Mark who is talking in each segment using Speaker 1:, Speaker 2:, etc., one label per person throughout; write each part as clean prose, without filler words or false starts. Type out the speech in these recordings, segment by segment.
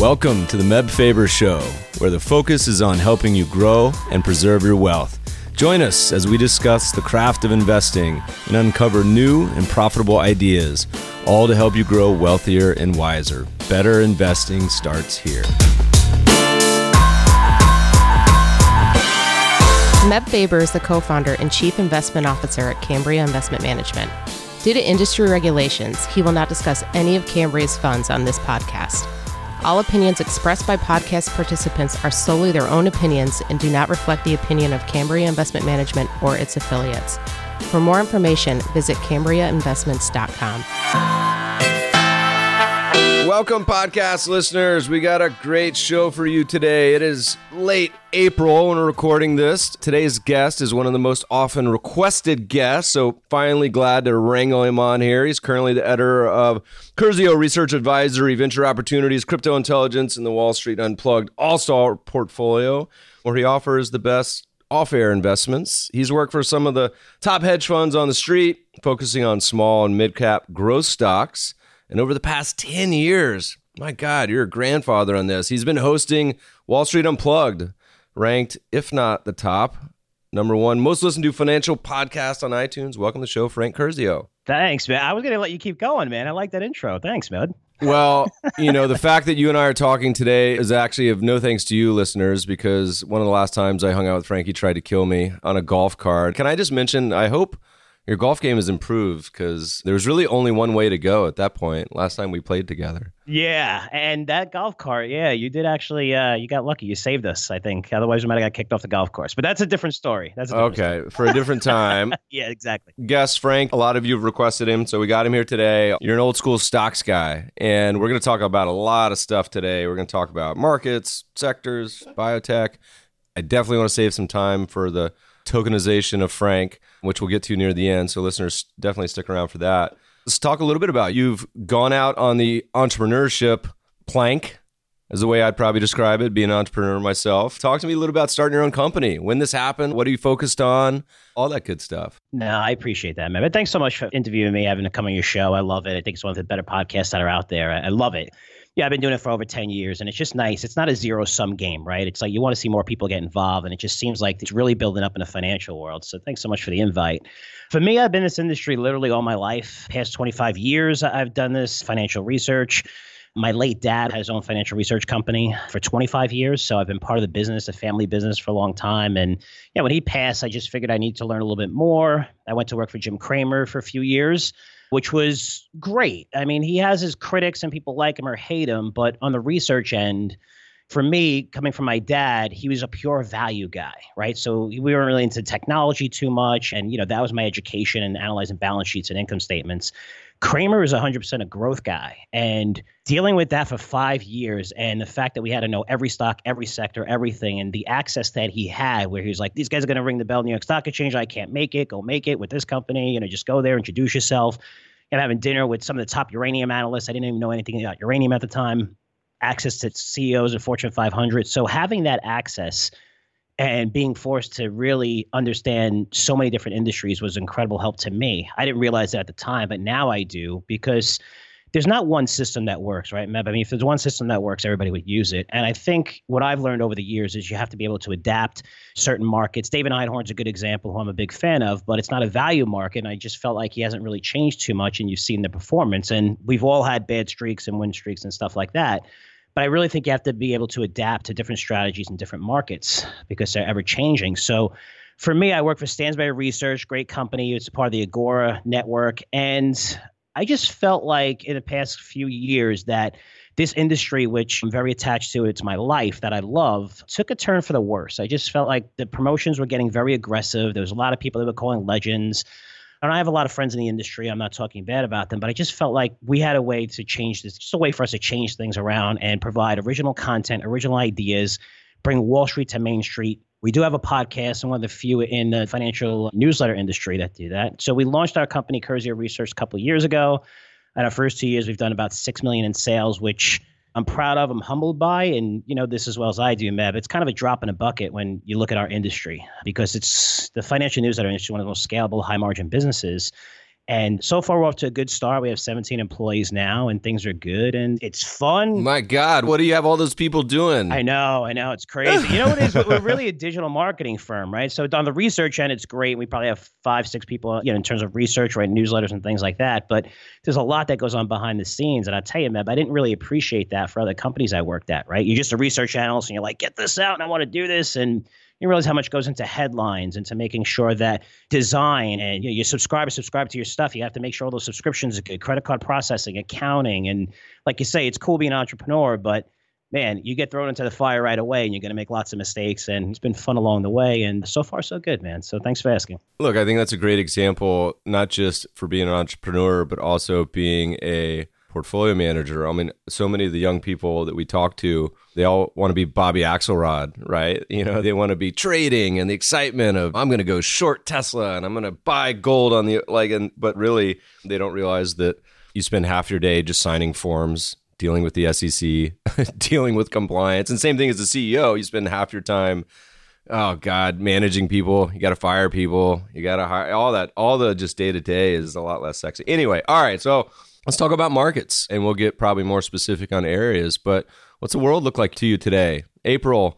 Speaker 1: Welcome to the Meb Faber Show, where the focus is on helping you grow and preserve your wealth. Join us as we discuss the craft of investing and uncover new and profitable ideas, all to help you grow wealthier and wiser. Better investing starts here.
Speaker 2: Meb Faber is the co-founder and chief investment officer at Cambria Investment Management. Due to industry regulations, he will not discuss any of Cambria's funds on this podcast. All opinions expressed by podcast participants are solely their own opinions and do not reflect the opinion of Cambria Investment Management or its affiliates. For more information, visit CambriaInvestments.com.
Speaker 1: Welcome, podcast listeners. We got a great show for you today. It is late April when we're recording this. Today's guest is one of the most often requested guests, so finally glad to wrangle him on here. He's currently the editor of Curzio Research Advisory, Venture Opportunities, Crypto Intelligence, and the Wall Street Unplugged All-Star Portfolio, where he offers the best off-air investments. He's worked for some of the top hedge funds on the street, focusing on small and mid-cap growth stocks. And over the past 10 years, my God, you're a grandfather on this. He's been hosting Wall Street Unplugged, ranked, if not the top, #1 most listened to financial podcast on iTunes. Welcome to the show, Frank Curzio.
Speaker 3: Thanks, man. I was going to let you keep going, man. I like that intro. Thanks, man.
Speaker 1: Well, the fact that you and I are talking today is actually of no thanks to you, listeners, because one of the last times I hung out with Frank, he tried to kill me on a golf cart. Can I just mention, I hope your golf game has improved, because there was really only one way to go at that point last time we played together.
Speaker 3: Yeah, and that golf cart, you did actually, you got lucky. You saved us, I think. Otherwise, we might have got kicked off the golf course. But that's a different story.
Speaker 1: Okay, for a different time.
Speaker 3: Yeah, exactly.
Speaker 1: Guest Frank, a lot of you have requested him, so we got him here today. You're an old school stocks guy, and we're going to talk about a lot of stuff today. We're going to talk about markets, sectors, biotech. I definitely want to save some time for the tokenization of Frank, which we'll get to near the end. So listeners, definitely stick around for that. Let's talk a little bit about you've gone out on the entrepreneurship plank, is the way I'd probably describe it, being an entrepreneur myself. Talk to me a little about starting your own company. When this happened, what are you focused on? All that good stuff.
Speaker 3: No, I appreciate that, man. But thanks so much for interviewing me, having to come on your show. I love it. I think it's one of the better podcasts that are out there. I love it. Yeah, I've been doing it for over 10 years, and it's just nice. It's not a zero-sum game, right? It's like you want to see more people get involved, and it just seems like it's really building up in the financial world. So thanks so much for the invite. For me, I've been in this industry literally all my life. Past 25 years, I've done this financial research. My late dad had his own financial research company for 25 years, so I've been part of the business, the family business, for a long time. And yeah, when he passed, I just figured I need to learn a little bit more. I went to work for Jim Cramer for a few years, which was great. I mean, he has his critics and people like him or hate him, but on the research end, for me, coming from my dad, he was a pure value guy, right? So we weren't really into technology too much. And, that was my education and analyzing balance sheets and income statements. Cramer is 100% a growth guy, and dealing with that for 5 years, and the fact that we had to know every stock, every sector, everything, and the access that he had, where he was like, these guys are going to ring the bell, New York Stock Exchange, I can't make it, go make it with this company, just go there, introduce yourself. And having dinner with some of the top uranium analysts. I didn't even know anything about uranium at the time. Access to CEOs of Fortune 500. So having that access and being forced to really understand so many different industries was incredible help to me. I didn't realize that at the time, but now I do, because there's not one system that works, right, Meb? I mean, if there's one system that works, everybody would use it. And I think what I've learned over the years is you have to be able to adapt certain markets. David Einhorn's a good example, who I'm a big fan of, but it's not a value market. And I just felt like he hasn't really changed too much, and you've seen the performance. And we've all had bad streaks and win streaks and stuff like that. But I really think you have to be able to adapt to different strategies in different markets, because they're ever changing. So for me, I work for Stansberry Research, great company. It's part of the Agora network. And I just felt like in the past few years that this industry, which I'm very attached to, it's my life that I love, took a turn for the worse. I just felt like the promotions were getting very aggressive. There was a lot of people that were calling legends. And I have a lot of friends in the industry. I'm not talking bad about them, but I just felt like we had a way to change this, just a way for us to change things around and provide original content, original ideas, bring Wall Street to Main Street. We do have a podcast, and one of the few in the financial newsletter industry that do that. So we launched our company, Curzio Research, a couple of years ago. In our first 2 years, we've done about $6 million in sales, which I'm proud of, I'm humbled by, and you know this as well as I do, Meb. It's kind of a drop in a bucket when you look at our industry, because it's the financial newsletter industry, one of the most scalable, high margin businesses. And so far, we're off to a good start. We have 17 employees now, and things are good, and it's fun.
Speaker 1: My God, what do you have all those people doing?
Speaker 3: I know. It's crazy. You know what it is? We're really a digital marketing firm, right? So on the research end, it's great. We probably have 5-6 people, in terms of research, right, newsletters and things like that. But there's a lot that goes on behind the scenes. And I tell you, Meb, I didn't really appreciate that for other companies I worked at, right? You're just a research analyst, and you're like, get this out, and I want to do this, and you realize how much goes into headlines, into making sure that design and you subscribe to your stuff. You have to make sure all those subscriptions are good, credit card processing, accounting. And like you say, it's cool being an entrepreneur, but man, you get thrown into the fire right away and you're going to make lots of mistakes. And it's been fun along the way. And so far, so good, man. So thanks for asking.
Speaker 1: Look, I think that's a great example, not just for being an entrepreneur, but also being a portfolio manager. I mean, so many of the young people that we talk to, they all want to be Bobby Axelrod, right? They want to be trading and the excitement of, I'm going to go short Tesla and I'm going to buy gold on but really they don't realize that you spend half your day just signing forms, dealing with the SEC, dealing with compliance. And same thing as the CEO, you spend half your time, oh God, managing people. You got to fire people. You got to hire all the just day to day is a lot less sexy. Anyway, all right. So let's talk about markets, and we'll get probably more specific on areas. But what's the world look like to you today? April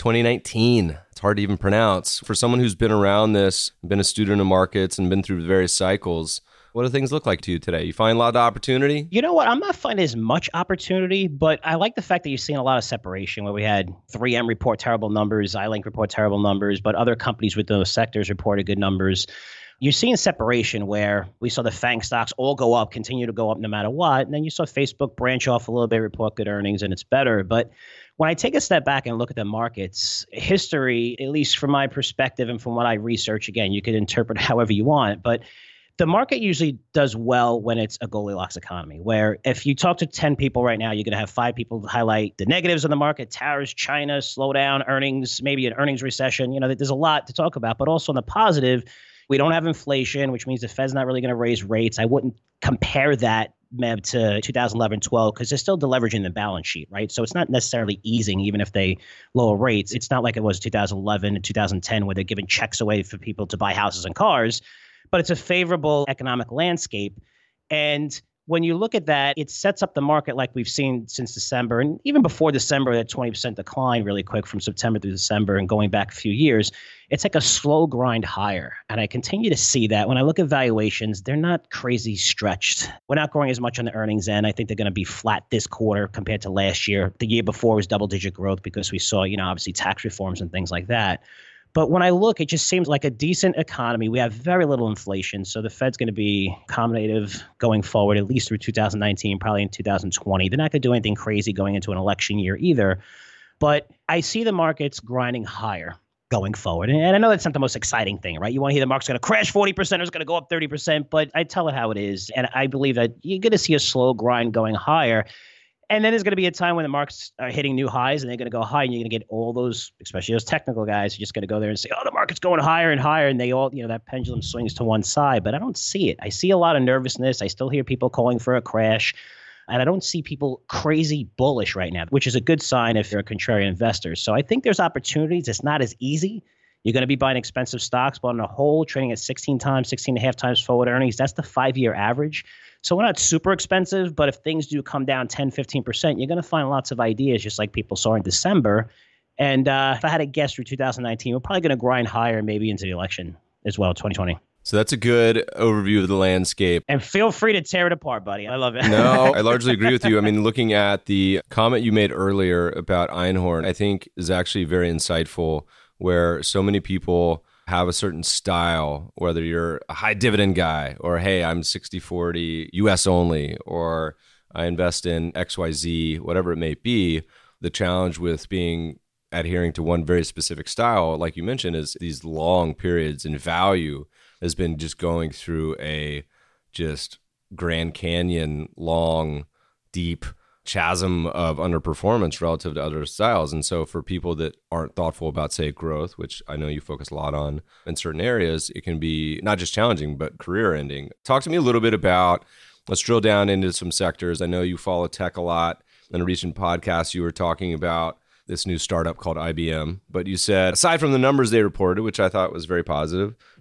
Speaker 1: 2019. It's hard to even pronounce. For someone who's been around this, been a student of markets, and been through various cycles, what do things look like to you today? You find a lot of opportunity?
Speaker 3: You know what? I'm not finding as much opportunity, but I like the fact that you're seeing a lot of separation where we had 3M report terrible numbers, iLink report terrible numbers, but other companies with those sectors reported good numbers. You're seeing separation where we saw the FANG stocks all go up, continue to go up no matter what. And then you saw Facebook branch off a little bit, report good earnings, and it's better. But when I take a step back and look at the markets, history, at least from my perspective and from what I research, again, you could interpret however you want, but the market usually does well when it's a Goldilocks economy, where if you talk to 10 people right now, you're going to have 5 people highlight the negatives of the market, tariffs, China, slowdown, earnings, maybe an earnings recession. There's a lot to talk about, but also on the positive, we don't have inflation, which means the Fed's not really going to raise rates. I wouldn't compare that, Meb, to 2011-12 because they're still deleveraging the balance sheet, right? So it's not necessarily easing even if they lower rates. It's not like it was 2011 and 2010 where they're giving checks away for people to buy houses and cars, but it's a favorable economic landscape. And when you look at that, it sets up the market like we've seen since December. And even before December, that 20% decline really quick from September through December and going back a few years, it's like a slow grind higher. And I continue to see that. When I look at valuations, they're not crazy stretched. We're not growing as much on the earnings end. I think they're going to be flat this quarter compared to last year. The year before was double-digit growth because we saw, obviously tax reforms and things like that. But when I look, it just seems like a decent economy. We have very little inflation. So the Fed's going to be accommodative going forward, at least through 2019, probably in 2020. They're not going to do anything crazy going into an election year either. But I see the markets grinding higher going forward. And I know that's not the most exciting thing, right? You want to hear the market's going to crash 40% or it's going to go up 30%, but I tell it how it is. And I believe that you're going to see a slow grind going higher. And then there's going to be a time when the markets are hitting new highs and they're going to go high and you're going to get all those, especially those technical guys, who are just going to go there and say, oh, the market's going higher and higher. And they all, that pendulum swings to one side. But I don't see it. I see a lot of nervousness. I still hear people calling for a crash. And I don't see people crazy bullish right now, which is a good sign if you're a contrarian investor. So I think there's opportunities. It's not as easy. You're going to be buying expensive stocks, but on the whole, trading at 16 and a half times forward earnings. That's the 5-year average. So we're not super expensive, but if things do come down 10, 15%, you're going to find lots of ideas, just like people saw in December. And if I had to guess through 2019, we're probably going to grind higher maybe into the election as well, 2020.
Speaker 1: So that's a good overview of the landscape.
Speaker 3: And feel free to tear it apart, buddy. I love it.
Speaker 1: No, I largely agree with you. I mean, looking at the comment you made earlier about Einhorn, I think is actually very insightful, where so many people have a certain style, whether you're a high dividend guy or, hey, I'm 60-40 US only, or I invest in XYZ, whatever it may be. The challenge with adhering to one very specific style, like you mentioned, is these long periods, and value has been just going through a just Grand Canyon long, deep chasm of underperformance relative to other styles. And so for people that aren't thoughtful about, say, growth, which I know you focus a lot on in certain areas, it can be not just challenging, but career ending. Talk to me a little bit about, let's drill down into some sectors. I know you follow tech a lot. In a recent podcast, you were talking about this new startup called IBM, but you said, aside from the numbers they reported, which I thought was very positive,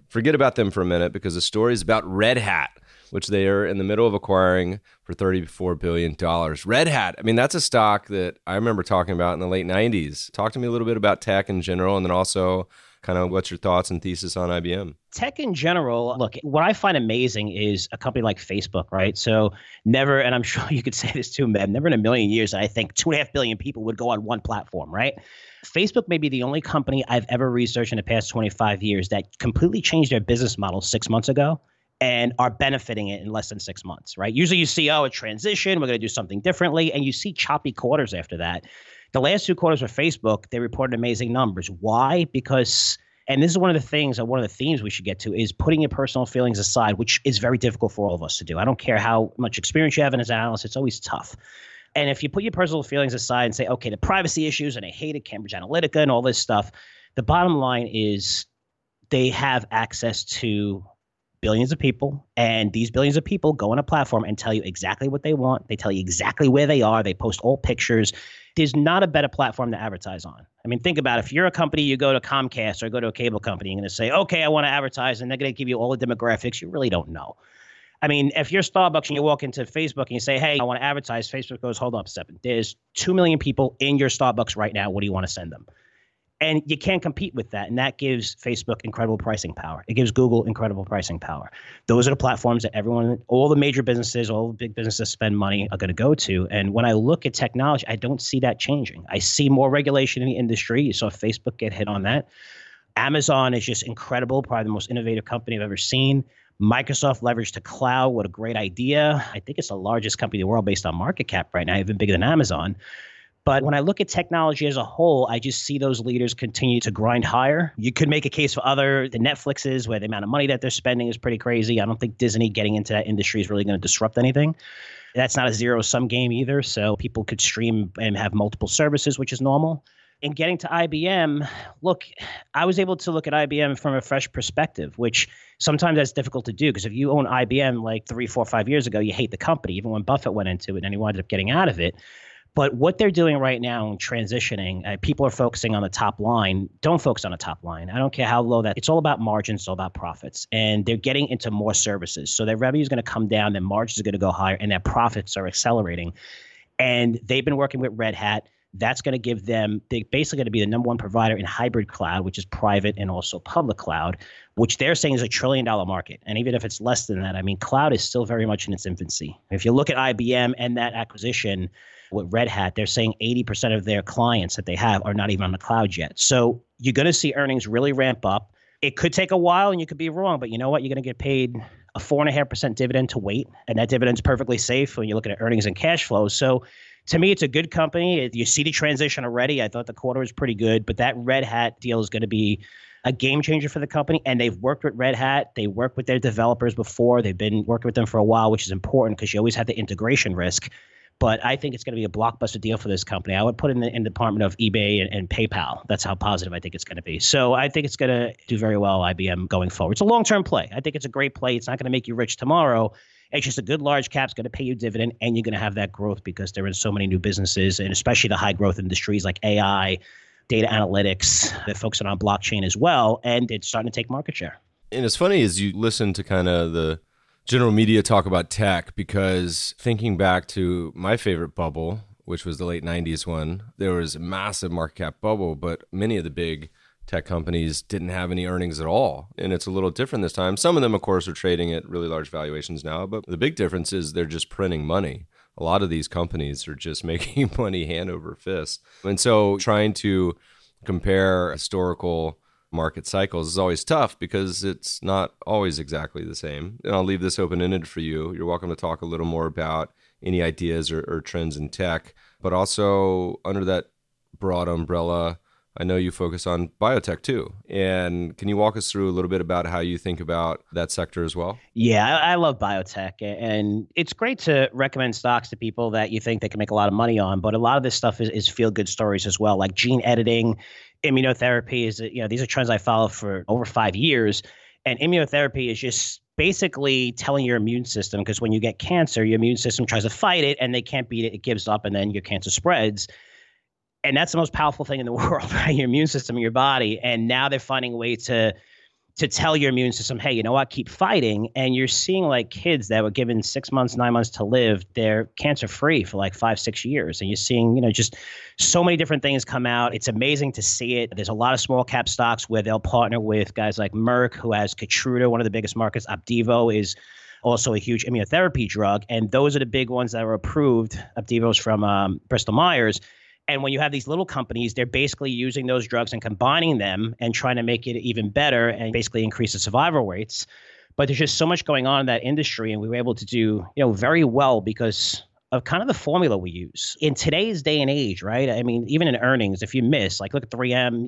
Speaker 1: forget about them for a minute because the story is about Red Hat, which they are in the middle of acquiring for $34 billion. Red Hat, I mean, that's a stock that I remember talking about in the late 90s. Talk to me a little bit about tech in general, and then also kind of what's your thoughts and thesis on IBM?
Speaker 3: Tech in general, look, what I find amazing is a company like Facebook, right? So never, and I'm sure you could say this too, Meb, never in a million years, I think 2.5 billion people would go on one platform, right? Facebook may be the only company I've ever researched in the past 25 years that completely changed their business model 6 months ago and are benefiting it in less than 6 months, right? Usually you see, a transition, we're going to do something differently, and you see choppy quarters after that. The last 2 quarters for Facebook, they reported amazing numbers. Why? Because, and this is one of the things, one of the themes we should get to, is putting your personal feelings aside, which is very difficult for all of us to do. I don't care how much experience you have as an analyst, it's always tough. And if you put your personal feelings aside and say, okay, the privacy issues, and I hated Cambridge Analytica and all this stuff, the bottom line is they have access to billions of people, and these billions of people go on a platform and tell you exactly what they want. They tell you exactly where they are. They post all pictures. There's not a better platform to advertise on. I mean, think about it. If you're a company, you go to Comcast or go to a cable company, you're going to say, okay, I want to advertise, and they're going to give you all the demographics you really don't know. I mean, if you're Starbucks and you walk into Facebook and you say, hey, I want to advertise, Facebook goes, hold up a second. There's 2 million people in your Starbucks right now. What do you want to send them? And you can't compete with that. And that gives Facebook incredible pricing power. It gives Google incredible pricing power. Those are the platforms that everyone, all the major businesses, all the big businesses spend money are going to go to. And when I look at technology, I don't see that changing. I see more regulation in the industry. You saw Facebook get hit on that. Amazon is just incredible, probably the most innovative company I've ever seen. Microsoft leveraged to cloud. What a great idea. I think it's the largest company in the world based on market cap right now, even bigger than Amazon. But when I look at technology as a whole, I just see those leaders continue to grind higher. You could make a case for the Netflixes, where the amount of money that they're spending is pretty crazy. I don't think Disney getting into that industry is really going to disrupt anything. That's not a zero-sum game either. So people could stream and have multiple services, which is normal. And getting to IBM, look, I was able to look at IBM from a fresh perspective, which sometimes that's difficult to do, because if you own IBM like 3, 4, 5 years ago, you hate the company, even when Buffett went into it and he wound up getting out of it. But what they're doing right now in transitioning, people are focusing on the top line. Don't focus on the top line. I don't care how low that. It's all about margins. It's all about profits. And they're getting into more services. So their revenue is going to come down. Their margins are going to go higher. And their profits are accelerating. And they've been working with Red Hat. That's going to give them, they're basically going to be the number one provider in hybrid cloud, which is private and also public cloud, which they're saying is $1 trillion market. And even if it's less than that, I mean, cloud is still very much in its infancy. If you look at IBM and that acquisition with Red Hat, they're saying 80% of their clients that they have are not even on the cloud yet. So you're going to see earnings really ramp up. It could take a while and you could be wrong, but you know what? You're going to get paid a 4.5% dividend to wait. And that dividend's perfectly safe when you look at earnings and cash flows. So to me, it's a good company. You see the transition already. I thought the quarter was pretty good, but that Red Hat deal is going to be a game changer for the company. And they've worked with Red Hat. They worked with their developers before. They've been working with them for a while, which is important because you always have the integration risk. But I think it's going to be a blockbuster deal for this company. I would put it in the department of eBay and PayPal. That's how positive I think it's going to be. So I think it's going to do very well, IBM, going forward. It's a long-term play. I think it's a great play. It's not going to make you rich tomorrow. It's just a good large cap's going to pay you dividend, and you're going to have that growth because they're in so many new businesses, and especially the high-growth industries like AI, data analytics. They're focusing on blockchain as well, and it's starting to take market share.
Speaker 1: And it's funny as you listen to kind of the general media talk about tech, because thinking back to my favorite bubble, which was the late 90s one, there was a massive market cap bubble, but many of the big tech companies didn't have any earnings at all. And it's a little different this time. Some of them, of course, are trading at really large valuations now, but the big difference is they're just printing money. A lot of these companies are just making money hand over fist. And so trying to compare historical market cycles is always tough because it's not always exactly the same. And I'll leave this open-ended for you. You're welcome to talk a little more about any ideas or trends in tech, but also under that broad umbrella, I know you focus on biotech too. And can you walk us through a little bit about how you think about that sector as well?
Speaker 3: Yeah, I love biotech. And it's great to recommend stocks to people that you think they can make a lot of money on. But a lot of this stuff is feel-good stories as well, like gene editing, immunotherapy. These are trends I follow for over 5 years. And immunotherapy is just basically telling your immune system, because when you get cancer, your immune system tries to fight it and they can't beat it. It gives up and then your cancer spreads. And that's the most powerful thing in the world, right? Your immune system in your body. And now they're finding a way to to tell your immune system, hey, you know what, keep fighting. And you're seeing like kids that were given 6 months, 9 months to live, they're cancer free for like 5-6 years. And you're seeing, just so many different things come out. It's amazing to see it. There's a lot of small cap stocks where they'll partner with guys like Merck, who has Keytruda, one of the biggest markets. Opdivo is also a huge immunotherapy drug. And those are the big ones that are approved. Opdivo's from Bristol Myers. And when you have these little companies, they're basically using those drugs and combining them and trying to make it even better and basically increase the survival rates. But there's just so much going on in that industry, and we were able to do, very well because of kind of the formula we use. In today's day and age, right? I mean, even in earnings, if you miss, like look at 3M,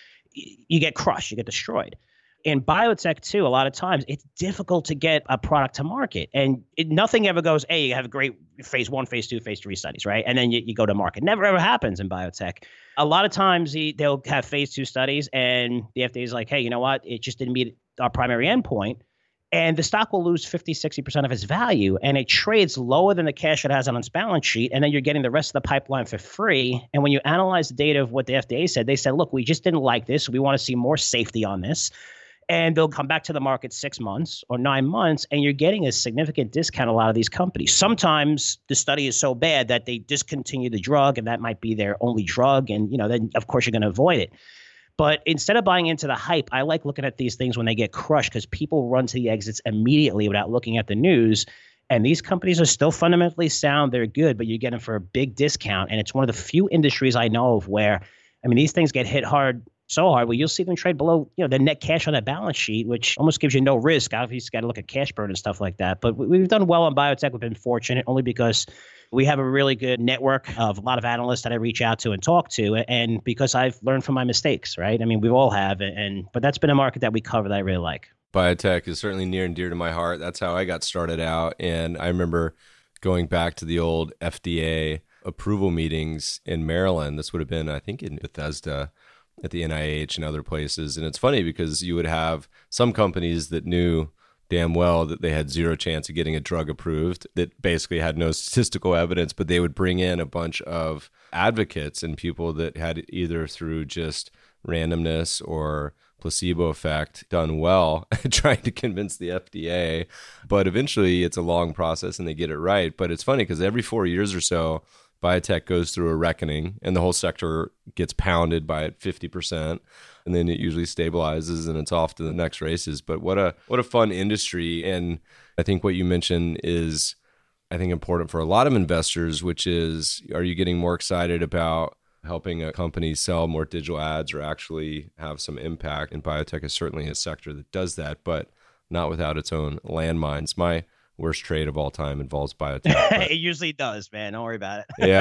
Speaker 3: you get crushed, you get destroyed. In biotech, too, a lot of times it's difficult to get a product to market. And nothing ever goes, hey, you have a great phase 1, phase 2, phase 3 studies, right? And then you go to market. Never, ever happens in biotech. A lot of times they'll have phase 2 studies and the FDA is like, hey, you know what? It just didn't meet our primary endpoint. And the stock will lose 50, 60% of its value. And it trades lower than the cash it has on its balance sheet. And then you're getting the rest of the pipeline for free. And when you analyze the data of what the FDA said, they said, look, we just didn't like this. We want to see more safety on this. And they'll come back to the market 6 months or 9 months, and you're getting a significant discount on a lot of these companies. Sometimes the study is so bad that they discontinue the drug, and that might be their only drug. And, then, of course, you're going to avoid it. But instead of buying into the hype, I like looking at these things when they get crushed because people run to the exits immediately without looking at the news. And these companies are still fundamentally sound. They're good, but you get them for a big discount. And it's one of the few industries I know of where, these things get hit so hard, you'll see them trade below, the net cash on that balance sheet, which almost gives you no risk. Obviously, you got to look at cash burn and stuff like that. But we've done well on biotech. We've been fortunate only because we have a really good network of a lot of analysts that I reach out to and talk to, and because I've learned from my mistakes, right? We all have, but that's been a market that we cover that I really like.
Speaker 1: Biotech is certainly near and dear to my heart. That's how I got started out. And I remember going back to the old FDA approval meetings in Maryland. This would have been, I think, in Bethesda, at the NIH and other places. And it's funny because you would have some companies that knew damn well that they had zero chance of getting a drug approved, that basically had no statistical evidence, but they would bring in a bunch of advocates and people that had either through just randomness or placebo effect done well trying to convince the FDA. But eventually it's a long process and they get it right. But it's funny because every 4 years or so, biotech goes through a reckoning and the whole sector gets pounded by 50%, and then it usually stabilizes and it's off to the next races. But what a fun industry. And I think what you mentioned is, I think, important for a lot of investors, which is, are you getting more excited about helping a company sell more digital ads or actually have some impact? And biotech is certainly a sector that does that, but not without its own landmines. My worst trade of all time involves biotech.
Speaker 3: It usually does, man. Don't worry about it.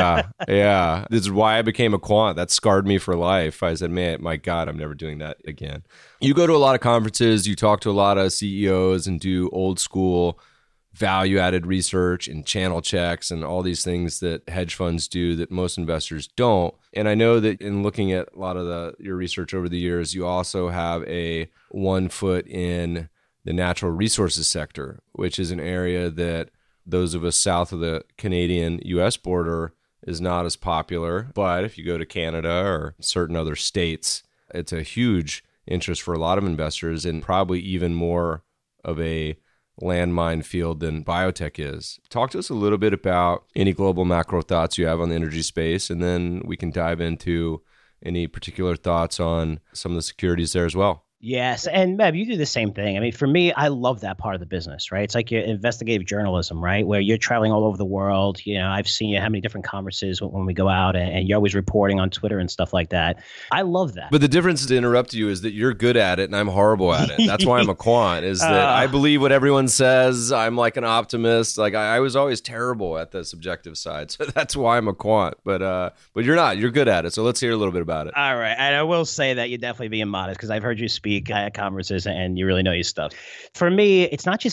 Speaker 1: Yeah. This is why I became a quant. That scarred me for life. I said, man, my God, I'm never doing that again. You go to a lot of conferences, you talk to a lot of CEOs and do old school value-added research and channel checks and all these things that hedge funds do that most investors don't. And I know that in looking at a lot of your research over the years, you also have a 1 foot in the natural resources sector, which is an area that those of us south of the Canadian-U.S. border is not as popular. But if you go to Canada or certain other states, it's a huge interest for a lot of investors and probably even more of a landmine field than biotech is. Talk to us a little bit about any global macro thoughts you have on the energy space, and then we can dive into any particular thoughts on some of the securities there as well.
Speaker 3: Yes. And Meb, you do the same thing. For me, I love that part of the business, right? It's like your investigative journalism, right? Where you're traveling all over the world. I've seen you how many different conferences when we go out, and you're always reporting on Twitter and stuff like that. I love that.
Speaker 1: But the difference, to interrupt you, is that you're good at it and I'm horrible at it. That's why I'm a quant, is that I believe what everyone says. I'm like an optimist. Like I was always terrible at the subjective side. So that's why I'm a quant. But you're not. You're good at it. So let's hear a little bit about it.
Speaker 3: All right. And I will say that you're definitely being modest because I've heard you speak at conferences and you really know your stuff. For me, it's not just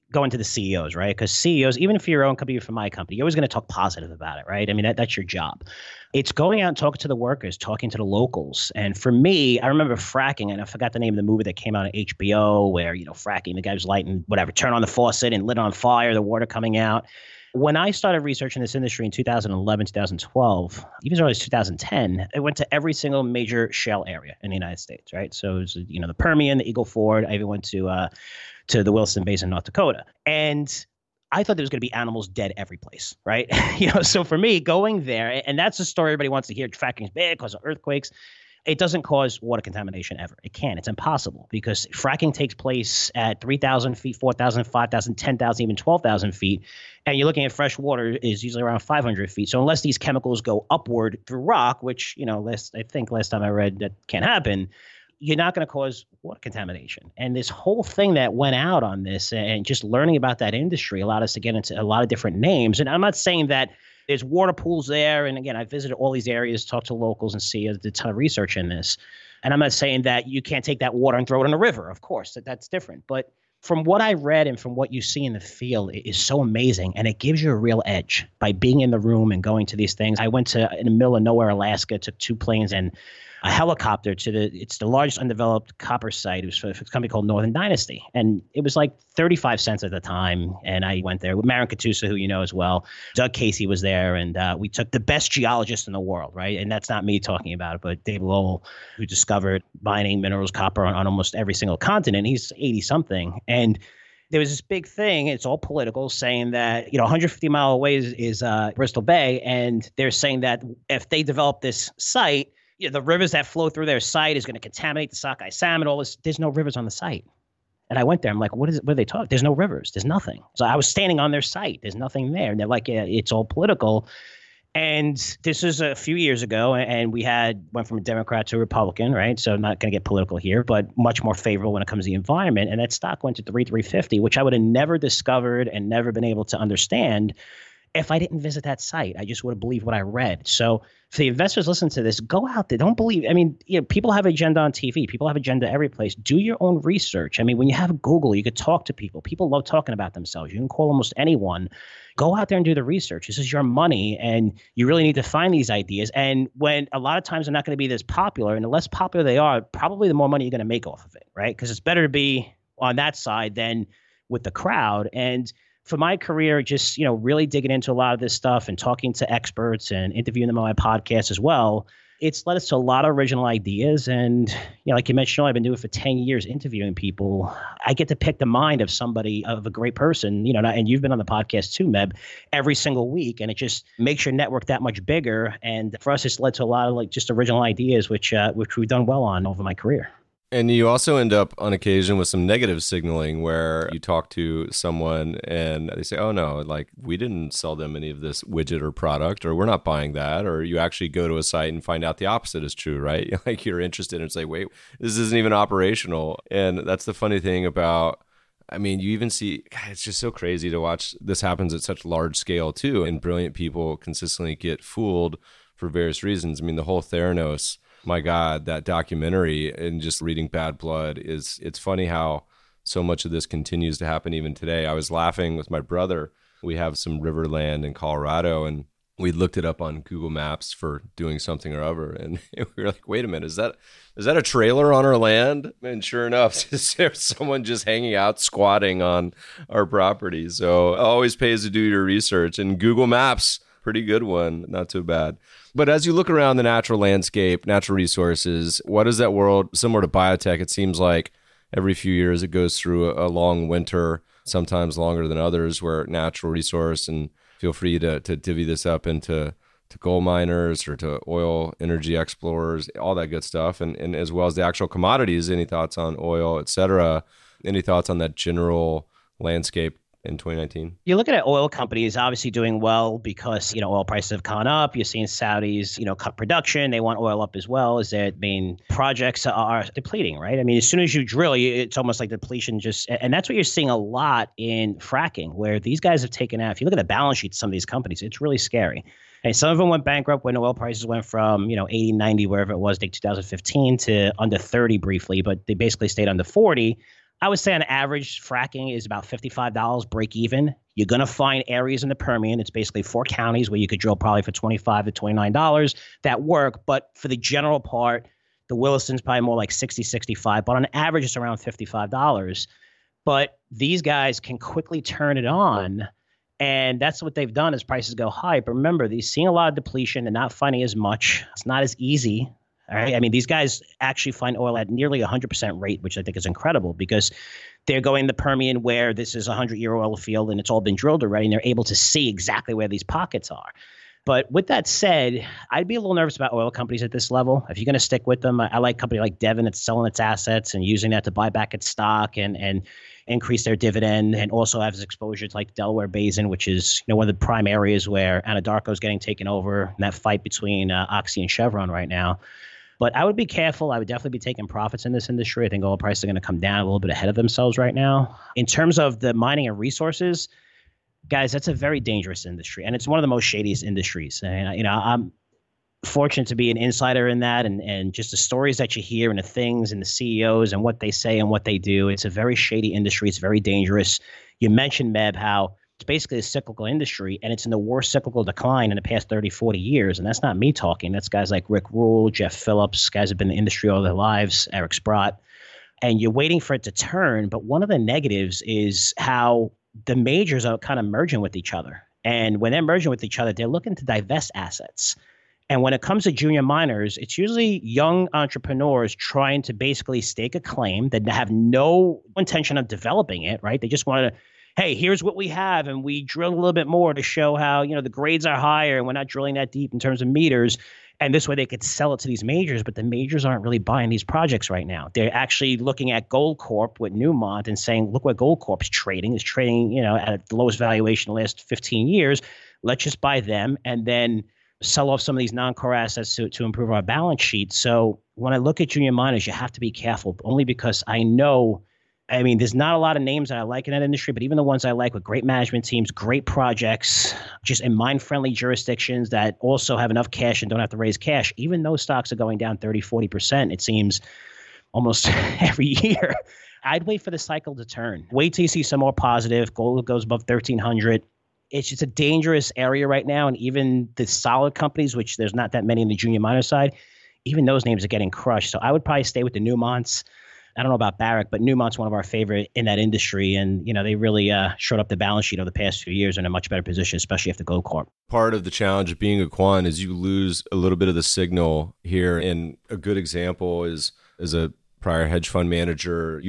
Speaker 3: going to the CEOs, right? Because CEOs, even if you're your own company or for my company, you're always going to talk positive about it, right? I mean, that's your job. It's going out and talking to the workers, talking to the locals. And for me, I remember fracking, and I forgot the name of the movie that came out on HBO where, fracking, the guy was lighting whatever, turn on the faucet and lit on fire, the water coming out. When I started researching this industry in 2011, 2012, even as early as 2010, I went to every single major shale area in the United States, right? So it was, the Permian, the Eagle Ford. I even went to the Williston Basin, North Dakota. And I thought there was going to be animals dead every place, right? So for me, going there, and that's the story everybody wants to hear, fracking is bad because of earthquakes. It doesn't cause water contamination ever. It can't. It's impossible because fracking takes place at 3,000 feet, 4,000, 5,000, 10,000, even 12,000 feet. And you're looking at fresh water is usually around 500 feet. So unless these chemicals go upward through rock, which, I think last time I read that can't happen, you're not going to cause water contamination. And this whole thing that went out on this and just learning about that industry allowed us to get into a lot of different names. And I'm not saying that there's water pools there. And again, I visited all these areas, talked to locals and see a ton of research in this. And I'm not saying that you can't take that water and throw it in a river. Of course, that's different. But from what I read and from what you see in the field, it is so amazing. And it gives you a real edge by being in the room and going to these things. I went to, in the middle of nowhere, Alaska, took 2 planes and a helicopter it's the largest undeveloped copper site. It was for a company called Northern Dynasty. And it was like 35 cents at the time. And I went there with Marin Katusa, who you know as well. Doug Casey was there. And we took the best geologist in the world, right? And that's not me talking about it, but Dave Lowell, who discovered mining minerals, copper on almost every single continent. He's 80-something. And there was this big thing, it's all political, saying that, 150 mile away is Bristol Bay. And they're saying that if they develop this site, the rivers that flow through their site is going to contaminate the sockeye salmon, all this. There's no rivers on the site. And I went there. I'm like, what are they talking? There's no rivers. There's nothing. So I was standing on their site. There's nothing there. And they're like, yeah, it's all political. And this is a few years ago. And we went from a Democrat to a Republican, right? So I'm not going to get political here, but much more favorable when it comes to the environment. And that stock went to $350, which I would have never discovered and never been able to understand if I didn't visit that site. I just would have believed what I read. So for the investors listening to this, go out there. Don't believe. I mean, people have agenda on TV. People have agenda every place. Do your own research. I mean, when you have Google, you could talk to people. People love talking about themselves. You can call almost anyone. Go out there and do the research. This is your money, and you really need to find these ideas. And when a lot of times they're not going to be this popular, and the less popular they are, probably the more money you're going to make off of it, right? Because it's better to be on that side than with the crowd. And for my career, just, really digging into a lot of this stuff and talking to experts and interviewing them on my podcast as well, it's led us to a lot of original ideas. And, like you mentioned, I've been doing it for 10 years, interviewing people. I get to pick the mind of somebody, of a great person, and you've been on the podcast too, Meb, every single week. And it just makes your network that much bigger. And for us, it's led to a lot of just original ideas, which we've done well on over my career.
Speaker 1: And you also end up on occasion with some negative signaling where you talk to someone and they say, oh no, we didn't sell them any of this widget or product, or we're not buying that. Or you actually go to a site and find out the opposite is true, right? Like you're interested and say, wait, this isn't even operational. And that's the funny thing about, you even see, God, it's just so crazy to watch this happens at such large scale too. And brilliant people consistently get fooled for various reasons. The whole Theranos, my God, that documentary and just reading Bad Blood it's funny how so much of this continues to happen even today. I was laughing with my brother. We have some river land in Colorado and we looked it up on Google Maps for doing something or other. And we were like, wait a minute, is that a trailer on our land? And sure enough, there's someone just hanging out, squatting on our property. So it always pays to do your research. And Google Maps, pretty good one, not too bad. But as you look around the natural landscape, natural resources, what is that world? Similar to biotech, it seems like every few years it goes through a long winter, sometimes longer than others, where natural resource, and feel free to divvy this up into gold miners or to oil energy explorers, all that good stuff, and as well as the actual commodities. Any thoughts on oil, et cetera? Any thoughts on that general landscape in 2019?
Speaker 3: You're looking at oil companies obviously doing well because, oil prices have gone up. You're seeing Saudis, cut production. They want oil up as well as their main projects are depleting, right? As soon as you drill, it's almost like depletion and that's what you're seeing a lot in fracking, where these guys have taken out. If you look at the balance sheets of some of these companies, it's really scary. And some of them went bankrupt when oil prices went from, 80, 90, wherever it was, like 2015 to under 30 briefly, but they basically stayed under 40. I would say on average, fracking is about $55 break even. You're going to find areas in the Permian. It's basically 4 counties where you could drill probably for $25 to $29 that work. But for the general part, the Williston's probably more like 60, 65. But on average, it's around $55. But these guys can quickly turn it on. And that's what they've done as prices go high. But remember, they're seeing a lot of depletion. They're not finding as much. It's not as easy. All right. I mean, these guys actually find oil at nearly 100% rate, which I think is incredible because they're going the Permian where this is a 100-year oil field and it's all been drilled already. And they're able to see exactly where these pockets are. But with that said, I'd be a little nervous about oil companies at this level. If you're going to stick with them, I like a company like Devon that's selling its assets and using that to buy back its stock and increase their dividend, and also has exposure to like Delaware Basin, which is one of the prime areas where Anadarko is getting taken over in that fight between Oxy and Chevron right now. But I would be careful. I would definitely be taking profits in this industry. I think oil prices are going to come down a little bit ahead of themselves right now. In terms of the mining and resources, guys, that's a very dangerous industry, and it's one of the most shadiest industries. And I'm fortunate to be an insider in that, and just the stories that you hear and the things and the CEOs and what they say and what they do. It's a very shady industry. It's very dangerous. You mentioned, Meb, how it's basically a cyclical industry, and it's in the worst cyclical decline in the past 30, 40 years. And that's not me talking. That's guys like Rick Rule, Jeff Phillips, guys have been in the industry all their lives, Eric Sprott. And you're waiting for it to turn. But one of the negatives is how the majors are kind of merging with each other. And when they're merging with each other, they're looking to divest assets. And when it comes to junior miners, it's usually young entrepreneurs trying to basically stake a claim that have no intention of developing it, right? They just want to, hey, here's what we have, and we drill a little bit more to show how, the grades are higher and we're not drilling that deep in terms of meters. And this way they could sell it to these majors, but the majors aren't really buying these projects right now. They're actually looking at Goldcorp with Newmont and saying, look what Goldcorp's trading. It's trading, at the lowest valuation in the last 15 years. Let's just buy them and then sell off some of these non-core assets to improve our balance sheet. So when I look at junior miners, you have to be careful, only because there's not a lot of names that I like in that industry, but even the ones I like with great management teams, great projects, just in mine-friendly jurisdictions that also have enough cash and don't have to raise cash, even those stocks are going down 30, 40%, it seems, almost every year. I'd wait for the cycle to turn. Wait till you see some more positive. Gold goes above 1,300. It's just a dangerous area right now. And even the solid companies, which there's not that many in the junior miner side, even those names are getting crushed. So I would probably stay with the Newmonts. I don't know about Barrick, but Newmont's one of our favorite in that industry. And, they really showed up the balance sheet over the past few years in a much better position, especially after Goldcorp.
Speaker 1: Part of the challenge of being a quant is you lose a little bit of the signal here. And a good example is, as a prior hedge fund manager,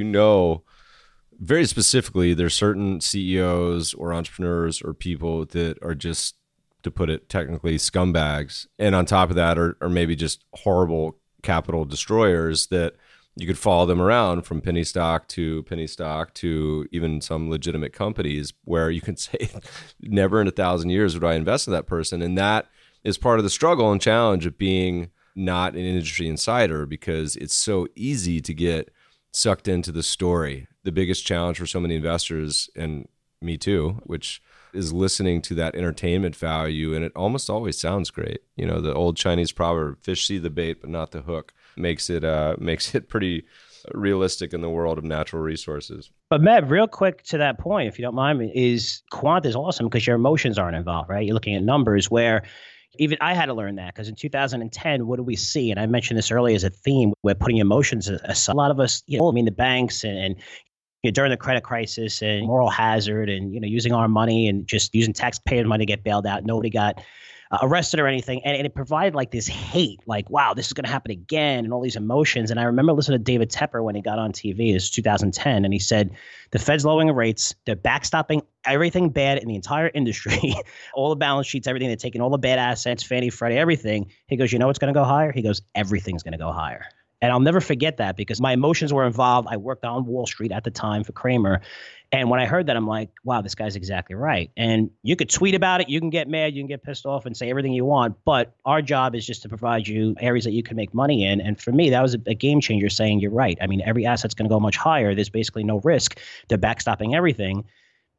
Speaker 1: very specifically, there's certain CEOs or entrepreneurs or people that are just, to put it technically, scumbags. And on top of that are maybe just horrible capital destroyers that you could follow them around from penny stock to even some legitimate companies where you can say, never in 1,000 years would I invest in that person. And that is part of the struggle and challenge of being not an industry insider, because it's so easy to get sucked into the story. The biggest challenge for so many investors, and me too, which is listening to that entertainment value, and it almost always sounds great. The old Chinese proverb, fish see the bait but not the hook, makes it pretty realistic in the world of natural resources.
Speaker 3: But Meb, real quick to that point, if you don't mind, is quant is awesome because your emotions aren't involved, right? You're looking at numbers where even I had to learn that, because in 2010, what do we see? And I mentioned this earlier as a theme, we're putting emotions aside. A lot of us, the banks and during the credit crisis and moral hazard and, using our money and just using taxpayer money to get bailed out. Nobody got arrested or anything. And it provided like this hate, like, wow, this is going to happen again, and all these emotions. And I remember listening to David Tepper when he got on TV, it was 2010. And he said, the Fed's lowering rates. They're backstopping everything bad in the entire industry, all the balance sheets, everything. They're taking all the bad assets, Fannie, Freddie, everything. He goes, what's going to go higher? He goes, everything's going to go higher. And I'll never forget that, because my emotions were involved. I worked on Wall Street at the time for Kramer. And when I heard that, I'm like, wow, this guy's exactly right. And you could tweet about it. You can get mad. You can get pissed off and say everything you want. But our job is just to provide you areas that you can make money in. And for me, that was a game changer, saying you're right. I mean, every asset's going to go much higher. There's basically no risk. They're backstopping everything.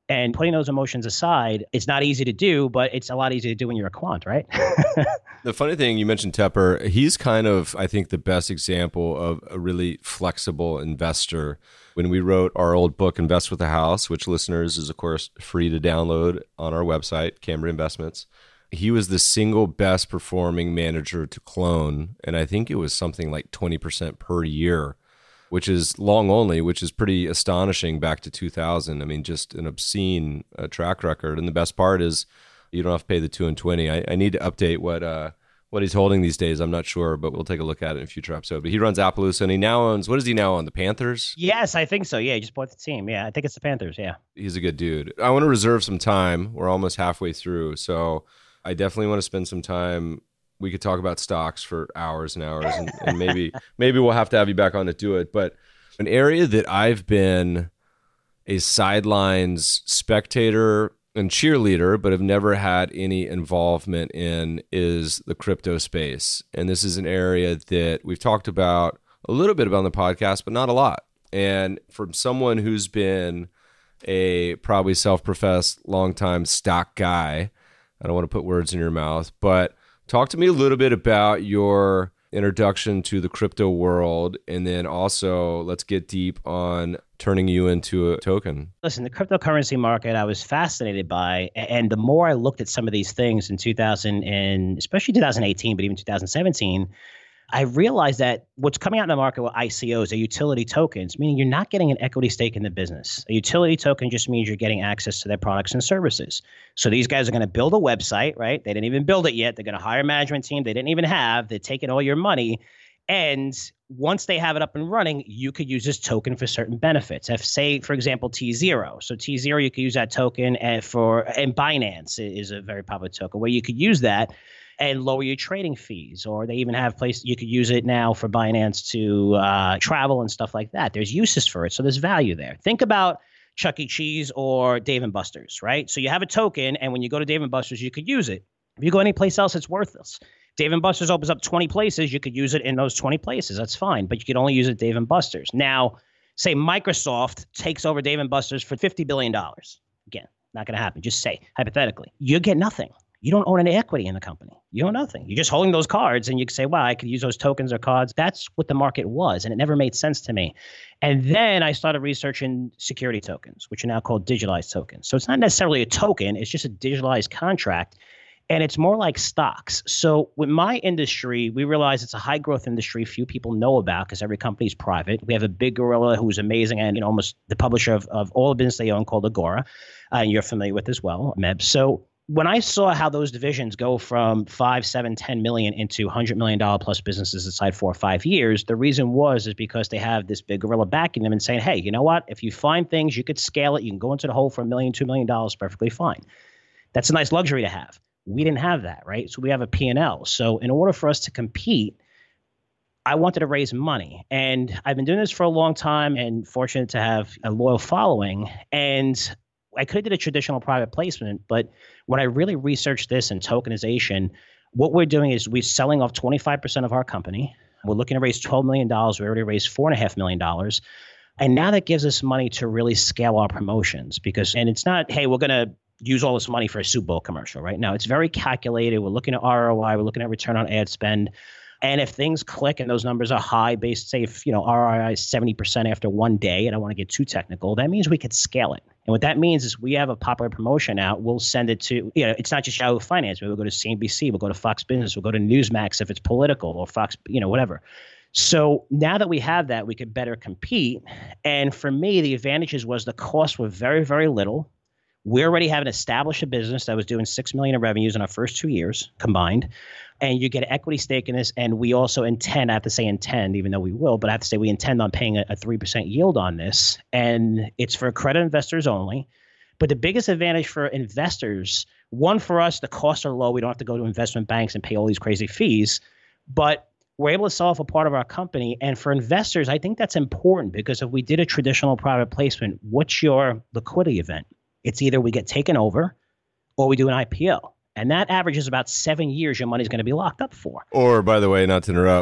Speaker 3: And putting those emotions aside, it's not easy to do, but it's a lot easier to do when you're a quant, right?
Speaker 1: The funny thing, you mentioned Tepper. He's kind of, I think, the best example of a really flexible investor. When we wrote our old book, Invest with the House, which listeners is, of course, free to download on our website, Cambria Investments, he was the single best performing manager to clone. And I think it was something like 20% per year, which is long only, which is pretty astonishing back to 2000. I mean, just an obscene track record. And the best part is you don't have to pay the 2 and 20. I need to update what he's holding these days. I'm not sure, but we'll take a look at it in a future episode. But he runs Appaloosa, and he now owns, what is he now on, the Panthers?
Speaker 3: Yes, I think so. Yeah, he just bought the team. Yeah, I think it's the Panthers, yeah.
Speaker 1: He's a good dude. I want to reserve some time. We're almost halfway through, so I definitely want to spend some time. We could talk about stocks for hours and hours, and maybe we'll have to have you back on to do it. But an area that I've been a sidelines spectator and cheerleader, but have never had any involvement in, is the crypto space. And this is an area that we've talked about a little bit about on the podcast, but not a lot. And from someone who's been a probably self-professed longtime stock guy, I don't want to put words in your mouth, but talk to me a little bit about your introduction to the crypto world, and then also let's get deep on turning you into a token.
Speaker 3: Listen, the cryptocurrency market I was fascinated by, and the more I looked at some of these things in 2000 and especially 2018, but even 2017, I realized that what's coming out in the market with ICOs are utility tokens, meaning you're not getting an equity stake in the business. A utility token just means you're getting access to their products and services. So these guys are going to build a website, right? They didn't even build it yet. They're going to hire a management team they didn't even have. They're taking all your money. And once they have it up and running, you could use this token for certain benefits. If, say, for example, T0. So T0, you could use that token and Binance is a very popular token where you could use that and lower your trading fees. Or they even have places you could use it now for Binance to travel and stuff like that. There's uses for it. So there's value there. Think about Chuck E. Cheese or Dave & Buster's, right? So you have a token, and when you go to Dave & Buster's, you could use it. If you go anyplace else, it's worthless. Dave & Buster's opens up 20 places. You could use it in those 20 places. That's fine. But you could only use it at Dave & Buster's. Now, say Microsoft takes over Dave & Buster's for $50 billion. Again, not going to happen. Just say, hypothetically, you get nothing. You don't own any equity in the company. You own nothing. You're just holding those cards, and you can say, wow, I could use those tokens or cards. That's what the market was, and it never made sense to me. And then I started researching security tokens, which are now called digitalized tokens. So it's not necessarily a token. It's just a digitalized contract, and it's more like stocks. So with my industry, we realize it's a high-growth industry few people know about because every company is private. We have a big gorilla who's amazing and almost the publisher of all the business they own called Agora, and you're familiar with as well, Meb. So when I saw how those divisions go from 5, 7, 10 million into $100 million plus businesses inside 4 or 5 years, the reason is because they have this big gorilla backing them and saying, hey, you know what? If you find things, you could scale it. You can go into the hole for $1 million, $2 million, perfectly fine. That's a nice luxury to have. We didn't have that, right? So we have a P&L. So in order for us to compete, I wanted to raise money. And I've been doing this for a long time and fortunate to have a loyal following. And I could have did a traditional private placement, but when I really researched this and tokenization, what we're doing is we're selling off 25% of our company. We're looking to raise $12 million. We already raised $4.5 million. And now that gives us money to really scale our promotions and it's not, hey, we're going to use all this money for a Super Bowl commercial, right? Now it's very calculated. We're looking at ROI. We're looking at return on ad spend. And if things click and those numbers are high based, say if, ROI is 70% after one day, and I don't want to get too technical, that means we could scale it. And what that means is we have a popular promotion out. We'll send it to, it's not just Yahoo Finance. We'll go to CNBC. We'll go to Fox Business. We'll go to Newsmax if it's political or Fox, whatever. So now that we have that, we could better compete. And for me, the advantages was the costs were very, very little. We already have established a business that was doing $6 million in revenues in our first 2 years combined. And you get an equity stake in this. And we also intend, I have to say intend, even though we will, but I have to say we intend on paying a 3% yield on this. And it's for accredited investors only. But the biggest advantage for investors, one, for us, the costs are low. We don't have to go to investment banks and pay all these crazy fees. But we're able to sell off a part of our company. And for investors, I think that's important because if we did a traditional private placement, what's your liquidity event? It's either we get taken over or we do an IPO. And that averages about 7 years your money's going to be locked up for.
Speaker 1: Or, by the way, not to interrupt,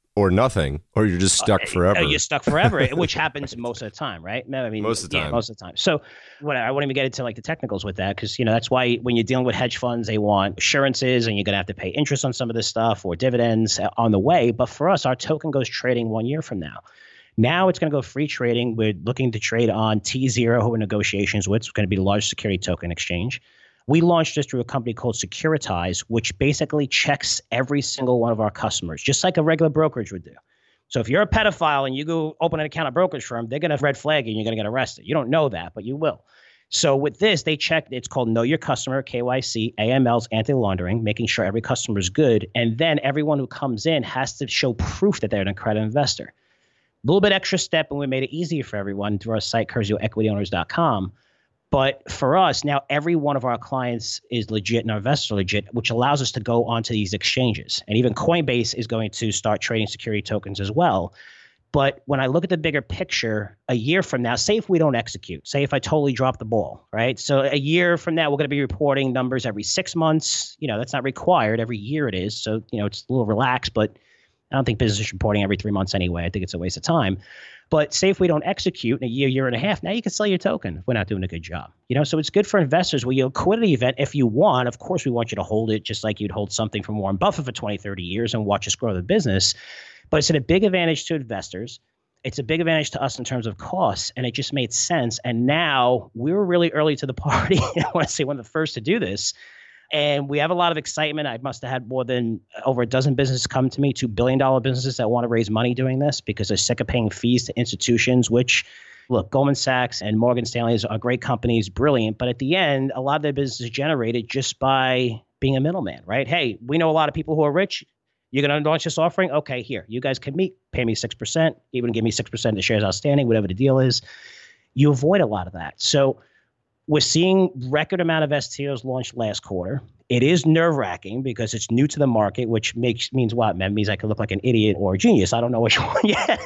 Speaker 1: or nothing, or you're just stuck forever.
Speaker 3: You're stuck forever, which happens most of the time, right? I mean,
Speaker 1: most of the time.
Speaker 3: Most of the time. So I won't even get into like the technicals with that because, that's why when you're dealing with hedge funds, they want assurances and you're going to have to pay interest on some of this stuff or dividends on the way. But for us, our token goes trading 1 year from now. Now it's going to go free trading. We're looking to trade on T0, who we're in negotiations with. It's going to be the largest security token exchange. We launched this through a company called Securitize, which basically checks every single one of our customers, just like a regular brokerage would do. So if you're a pedophile and you go open an account at a brokerage firm, they're going to red flag you and you're going to get arrested. You don't know that, but you will. So with this, they check, it's called Know Your Customer, KYC, AML's anti-laundering, making sure every customer is good. And then everyone who comes in has to show proof that they're an accredited investor. A little bit extra step, and we made it easier for everyone through our site, CurzioEquityOwners.com. But for us, now every one of our clients is legit and our investors are legit, which allows us to go onto these exchanges. And even Coinbase is going to start trading security tokens as well. But when I look at the bigger picture, a year from now, say if we don't execute, say if I totally drop the ball, right? So a year from now, we're going to be reporting numbers every 6 months. That's not required. Every year it is. So, it's a little relaxed, but I don't think business is reporting every 3 months anyway. I think it's a waste of time. But say if we don't execute in a year and a half, now you can sell your token if we're not doing a good job. So it's good for investors. With your liquidity event, if you want, of course, we want you to hold it just like you'd hold something from Warren Buffett for 20, 30 years and watch us grow the business. But it's a big advantage to investors. It's a big advantage to us in terms of costs, and it just made sense. And now we were really early to the party. I want to say one of the first to do this. And we have a lot of excitement. I must have had more than over a dozen businesses come to me, $2 billion businesses that want to raise money doing this because they're sick of paying fees to institutions, which, look, Goldman Sachs and Morgan Stanley are great companies, brilliant. But at the end, a lot of their business is generated just by being a middleman, right? Hey, we know a lot of people who are rich. You're going to launch this offering? Okay, here, you guys can meet, pay me 6%, even give me 6% of the shares outstanding, whatever the deal is. You avoid a lot of that. So we're seeing record amount of STOs launched last quarter. It is nerve-wracking because it's new to the market, which means what, man? It means I could look like an idiot or a genius. I don't know which one yet.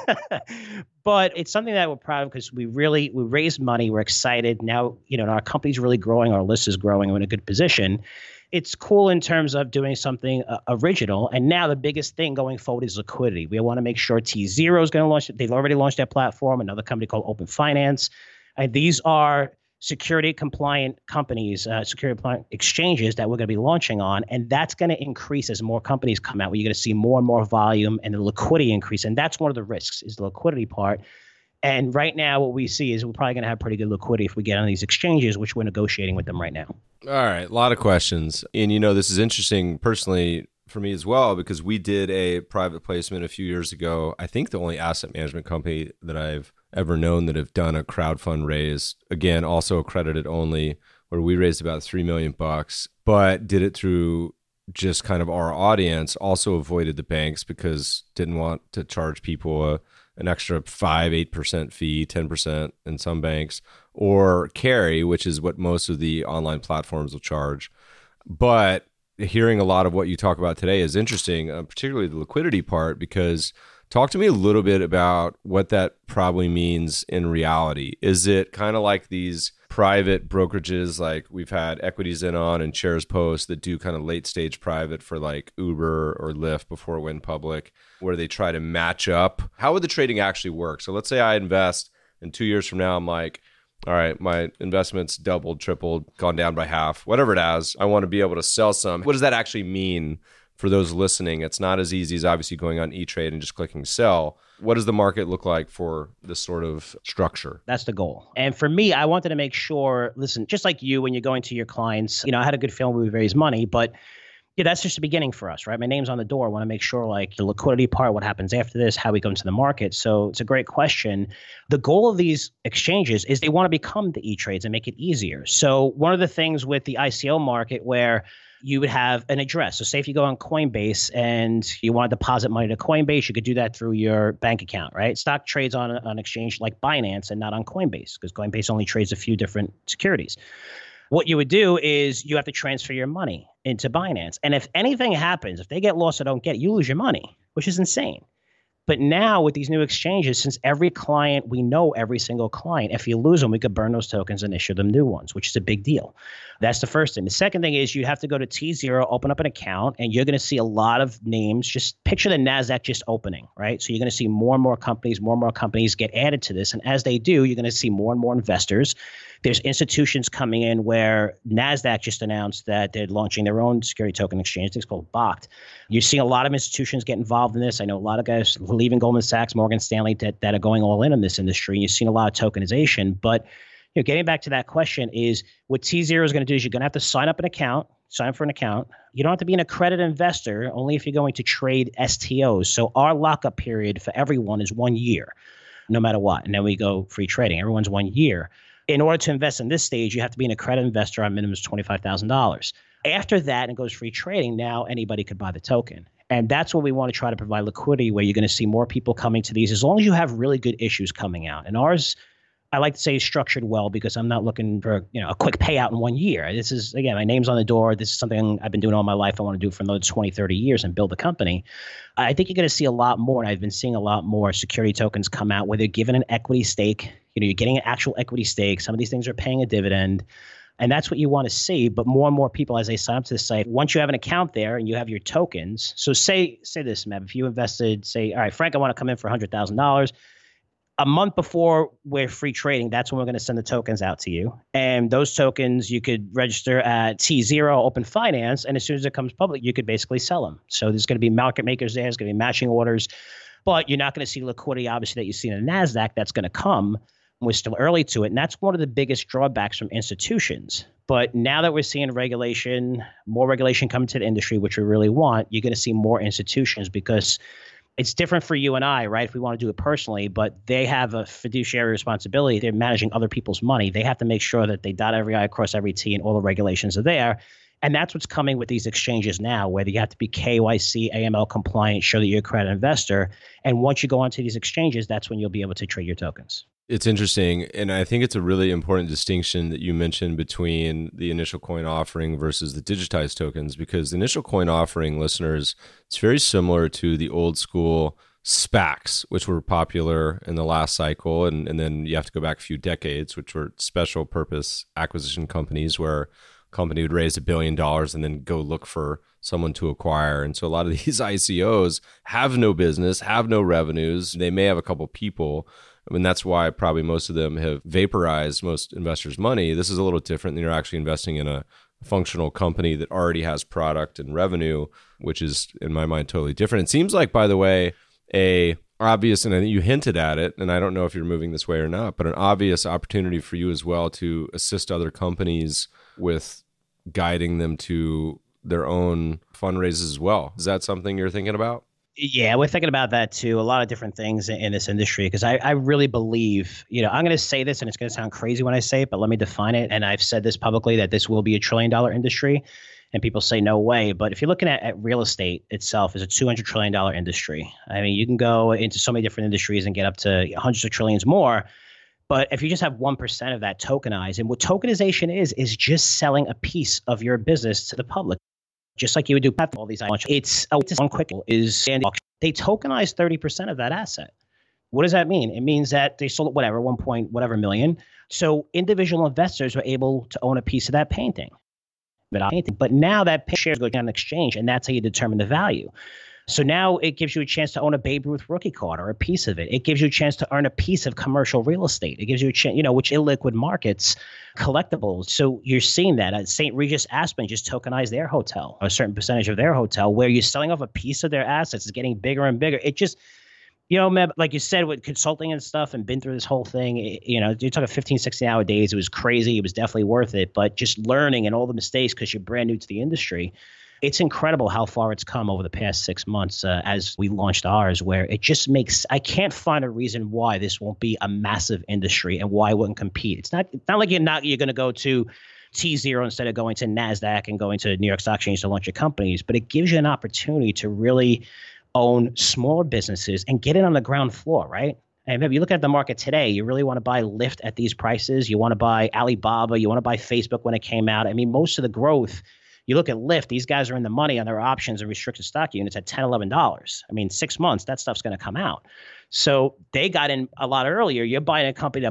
Speaker 3: But it's something that we're proud of because we raised money. We're excited. Now, our company's really growing. Our list is growing. We're in a good position. It's cool in terms of doing something original. And now the biggest thing going forward is liquidity. We want to make sure T0 is going to launch it. They've already launched their platform, another company called Open Finance. And these are security compliant companies, security compliant exchanges that we're going to be launching on. And that's going to increase as more companies come out, where you're going to see more and more volume and the liquidity increase. And that's one of the risks, is the liquidity part. And right now what we see is we're probably going to have pretty good liquidity if we get on these exchanges, which we're negotiating with them right now.
Speaker 1: All right. A lot of questions. And, this is interesting personally for me as well, because we did a private placement a few years ago. I think the only asset management company that I've ever known that have done a crowdfund raise, again, also accredited only, where we raised about $3 million, but did it through just kind of our audience, also avoided the banks because didn't want to charge people an extra 5-8% fee, 10% in some banks, or carry, which is what most of the online platforms will charge. But hearing a lot of what you talk about today is interesting, particularly the liquidity part, because talk to me a little bit about what that probably means in reality. Is it kind of like these private brokerages like we've had Equities In On and Shares Post that do kind of late stage private for like Uber or Lyft before it went public, where they try to match up? How would the trading actually work? So let's say I invest, and 2 years from now I'm like, all right, my investment's doubled, tripled, gone down by half, whatever it has. I want to be able to sell some. What does that actually mean for those listening? It's not as easy as obviously going on E-Trade and just clicking sell. What does the market look like for this sort of structure?
Speaker 3: That's the goal. And for me, I wanted to make sure, listen, just like you, when you're going to your clients, I had a good feeling we would raise money, but that's just the beginning for us, right? My name's on the door. I want to make sure like the liquidity part, what happens after this, how we go into the market. So it's a great question. The goal of these exchanges is they want to become the E-Trades and make it easier. So one of the things with the ICO market where you would have an address. So say if you go on Coinbase and you want to deposit money to Coinbase, you could do that through your bank account, right? Stock trades on an exchange like Binance and not on Coinbase, because Coinbase only trades a few different securities. What you would do is you have to transfer your money into Binance. And if anything happens, if they get lost or don't get it, you lose your money, which is insane. But now with these new exchanges, since every client, we know every single client, if you lose them, we could burn those tokens and issue them new ones, which is a big deal. That's the first thing. The second thing is you have to go to T0, open up an account, and you're going to see a lot of names. Just picture the NASDAQ just opening, right? So you're going to see more and more companies get added to this. And as they do, you're going to see more and more investors. There's institutions coming in where NASDAQ just announced that they're launching their own security token exchange. It's called BOCT. You're seeing a lot of institutions get involved in this. I know a lot of guys leaving Goldman Sachs, Morgan Stanley that are going all in on this industry. You've seen a lot of tokenization. But getting back to that question is what T0 is going to do is you're going to have to sign up for an account. You don't have to be an accredited investor, only if you're going to trade STOs. So our lockup period for everyone is 1 year, no matter what. And then we go free trading. Everyone's 1 year. In order to invest in this stage, you have to be an accredited investor on minimum $25,000. After that, it goes free trading. Now anybody could buy the token. And that's what we want to try to provide liquidity, where you're going to see more people coming to these as long as you have really good issues coming out. And ours, I like to say, is structured well, because I'm not looking for a quick payout in 1 year. This is, again, my name's on the door. This is something I've been doing all my life. I want to do for another 20, 30 years and build a company. I think you're going to see a lot more, and I've been seeing a lot more security tokens come out where they're given an equity stake. You're getting an actual equity stake. Some of these things are paying a dividend. And that's what you want to see. But more and more people, as they sign up to the site, once you have an account there and you have your tokens. So say this, Meb, if you invested, say, all right, Frank, I want to come in for $100,000. A month before we're free trading, that's when we're going to send the tokens out to you. And those tokens, you could register at T0 Open Finance. And as soon as it comes public, you could basically sell them. So there's going to be market makers there. There's going to be matching orders. But you're not going to see liquidity, obviously, that you see in the NASDAQ. That's going to come. We're still early to it. And that's one of the biggest drawbacks from institutions. But now that we're seeing more regulation coming to the industry, which we really want, you're going to see more institutions, because it's different for you and I, right? If we want to do it personally, but they have a fiduciary responsibility. They're managing other people's money. They have to make sure that they dot every I, cross every T, and all the regulations are there. And that's what's coming with these exchanges now, where you have to be KYC, AML compliant, show that you're a credit investor. And once you go onto these exchanges, that's when you'll be able to trade your tokens.
Speaker 1: It's interesting, and I think it's a really important distinction that you mentioned between the initial coin offering versus the digitized tokens, because the initial coin offering, listeners, it's very similar to the old school SPACs, which were popular in the last cycle, and then you have to go back a few decades, which were special purpose acquisition companies where a company would raise $1 billion and then go look for someone to acquire. And so a lot of these ICOs have no business, have no revenues. They may have a couple people. I mean, that's why probably most of them have vaporized most investors' money. This is a little different than you're actually investing in a functional company that already has product and revenue, which is, in my mind, totally different. It seems like, by the way, a obvious, and I think you hinted at it, and I don't know if you're moving this way or not, but an obvious opportunity for you as well to assist other companies with guiding them to their own fundraisers as well. Is that something you're thinking about?
Speaker 3: Yeah, we're thinking about that too. A lot of different things in this industry, because I really believe, I'm going to say this and it's going to sound crazy when I say it, but let me define it. And I've said this publicly, that this will be $1 trillion industry, and people say no way. But if you're looking at real estate itself, is a $200 trillion industry. I mean, you can go into so many different industries and get up to hundreds of trillions more. But if you just have 1% of that tokenized, and what tokenization is just selling a piece of your business to the public. Just like you would do all these, it's one quick is they tokenize 30% of that asset. What does that mean? It means that they sold whatever 1 whatever million. So individual investors were able to own a piece of that painting. But now that shares go down an exchange, and that's how you determine the value. So now it gives you a chance to own a Babe Ruth rookie card or a piece of it. It gives you a chance to earn a piece of commercial real estate. It gives you a chance, which illiquid markets, collectibles. So you're seeing that. St. Regis Aspen just tokenized their hotel, a certain percentage of their hotel, where you're selling off a piece of their assets. It's getting bigger and bigger. It just, Meb, like you said, with consulting and stuff and been through this whole thing, you're talking 15, 16-hour days. It was crazy. It was definitely worth it. But just learning and all the mistakes, because you're brand new to the industry, it's incredible how far it's come over the past 6 months as we launched ours, where it just I can't find a reason why this won't be a massive industry and why it wouldn't compete. It's not like you're going to go to T0 instead of going to NASDAQ and going to New York Stock Exchange to launch your companies, but it gives you an opportunity to really own smaller businesses and get in on the ground floor, right? And if you look at the market today, you really want to buy Lyft at these prices. You want to buy Alibaba. You want to buy Facebook when it came out. I mean, most of the growth You look at Lyft, these guys are in the money on their options and restricted stock units at $10, $11. I mean, 6 months, that stuff's going to come out. So they got in a lot earlier. You're buying a company at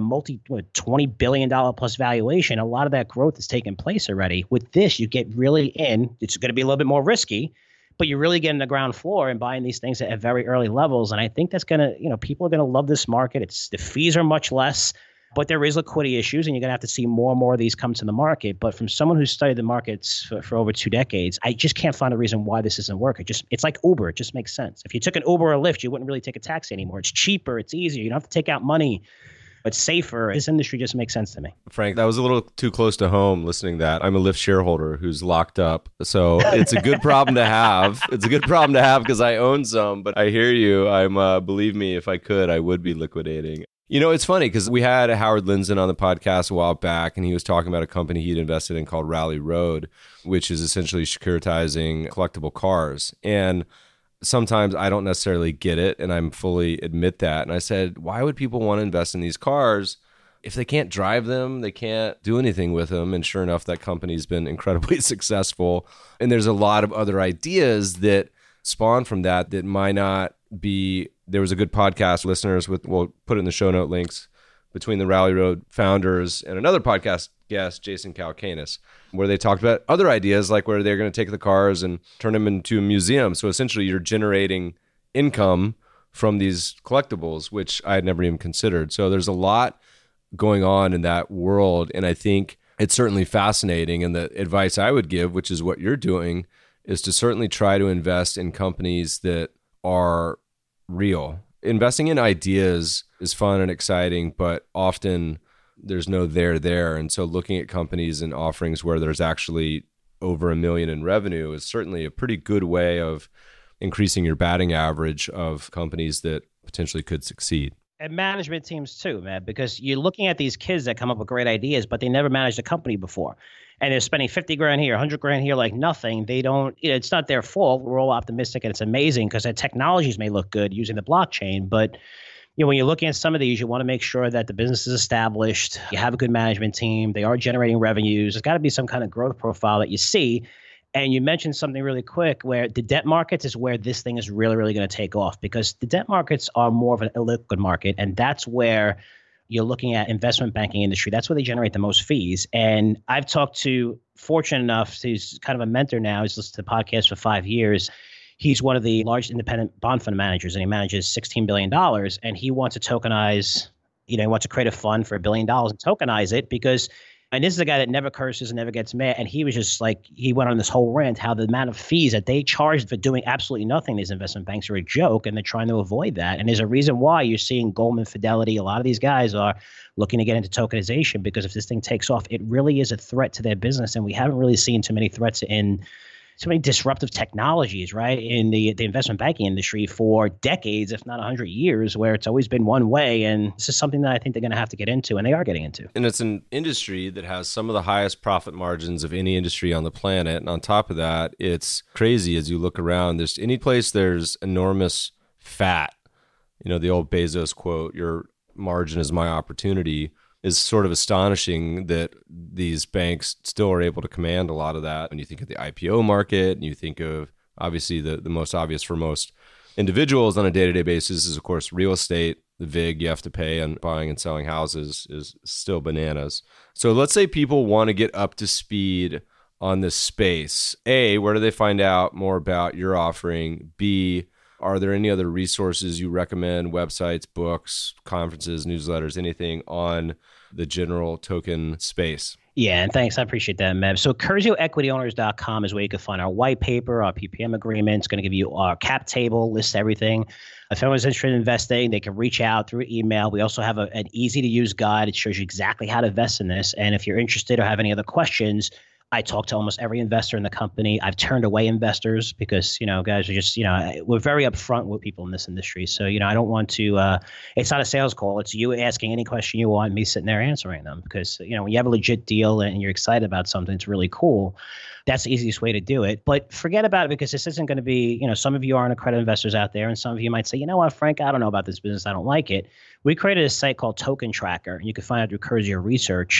Speaker 3: $20 billion plus valuation. A lot of that growth is taking place already. With this, you get really in. It's going to be a little bit more risky, but you're really getting the ground floor and buying these things at very early levels. And I think that's going to, people are going to love this market. The fees are much less, but there is liquidity issues, and you're going to have to see more and more of these come to the market. But from someone who's studied the markets for over 2 decades, I just can't find a reason why this isn't working. It's like Uber. It just makes sense. If you took an Uber or a Lyft, you wouldn't really take a taxi anymore. It's cheaper. It's easier. You don't have to take out money. It's safer. This industry just makes sense to me.
Speaker 1: Frank, that was a little too close to home listening to that. I'm a Lyft shareholder who's locked up. So it's a good problem to have. It's a good problem to have because I own some, but I hear you. Believe me, if I could, I would be liquidating. It's funny because we had Howard Lindzen on the podcast a while back, and he was talking about a company he'd invested in called Rally Road, which is essentially securitizing collectible cars. And sometimes I don't necessarily get it, and I'm fully admit that. And I said, why would people want to invest in these cars if they can't drive them? They can't do anything with them. And sure enough, that company's been incredibly successful. And there's a lot of other ideas that spawn from that might not be. There was a good podcast, listeners, we'll put it in the show note links, between the Rally Road founders and another podcast guest, Jason Calacanis, where they talked about other ideas, like where they're going to take the cars and turn them into a museum. So essentially you're generating income from these collectibles, which I had never even considered. So there's a lot going on in that world. And I think it's certainly fascinating. And the advice I would give, which is what you're doing, is to certainly try to invest in companies that are real. Investing in ideas is fun and exciting, but often there's no there. And so looking at companies and offerings where there's actually over $1 million in revenue is certainly a pretty good way of increasing your batting average of companies that potentially could succeed.
Speaker 3: And management teams too, man, because you're looking at these kids that come up with great ideas, but they never managed a company before. And they're spending $50,000 here, $100,000 here, like nothing. They don't, it's not their fault. We're all optimistic and it's amazing because their technologies may look good using the blockchain. But, when you're looking at some of these, you want to make sure that the business is established. You have a good management team. They are generating revenues. There's got to be some kind of growth profile that you see. And you mentioned something really quick where the debt markets is where this thing is really, really going to take off, because the debt markets are more of an illiquid market. And that's where you're looking at investment banking industry. That's where they generate the most fees. And I've talked to, fortunate enough, he's kind of a mentor now. He's listened to the podcast for 5 years. He's one of the largest independent bond fund managers, and he manages $16 billion. And he wants to tokenize, he wants to create a fund for $1 billion and tokenize it because, and this is a guy that never curses and never gets mad. And he was just like, he went on this whole rant how the amount of fees that they charged for doing absolutely nothing, these investment banks, are a joke, and they're trying to avoid that. And there's a reason why you're seeing Goldman, Fidelity, a lot of these guys are looking to get into tokenization, because if this thing takes off, it really is a threat to their business. And we haven't really seen too many threats in so many disruptive technologies, right, in the investment banking industry for decades, if not 100 years, where it's always been one way. And this is something that I think they're going to have to get into, and they are getting into.
Speaker 1: And it's an industry that has some of the highest profit margins of any industry on the planet. And on top of that, it's crazy as you look around. There's any place there's enormous fat, the old Bezos quote, your margin is my opportunity, is sort of astonishing that these banks still are able to command a lot of that. When you think of the IPO market, and you think of, obviously, the most obvious for most individuals on a day-to-day basis is, of course, real estate. The VIG you have to pay on buying and selling houses is still bananas. So let's say people want to get up to speed on this space. A, where do they find out more about your offering? B, are there any other resources you recommend, websites, books, conferences, newsletters, anything on the general token space?
Speaker 3: Yeah, and thanks. I appreciate that, Meb. So CurzioEquityOwners.com is where you can find our white paper, our PPM agreement. It's going to give you our cap table, lists everything. If anyone's interested in investing, they can reach out through email. We also have an easy-to-use guide. It shows you exactly how to invest in this. And if you're interested or have any other questions, I talk to almost every investor in the company. I've turned away investors because, guys are just, we're very upfront with people in this industry. So, I don't want to, it's not a sales call. It's you asking any question you want, me sitting there answering them. Because, when you have a legit deal and you're excited about something, it's really cool. That's the easiest way to do it. But forget about it, because this isn't going to be, some of you aren't accredited investors out there. And some of you might say, you know what, Frank, I don't know about this business. I don't like it. We created a site called Token Tracker. And you can find it through Curzio Research.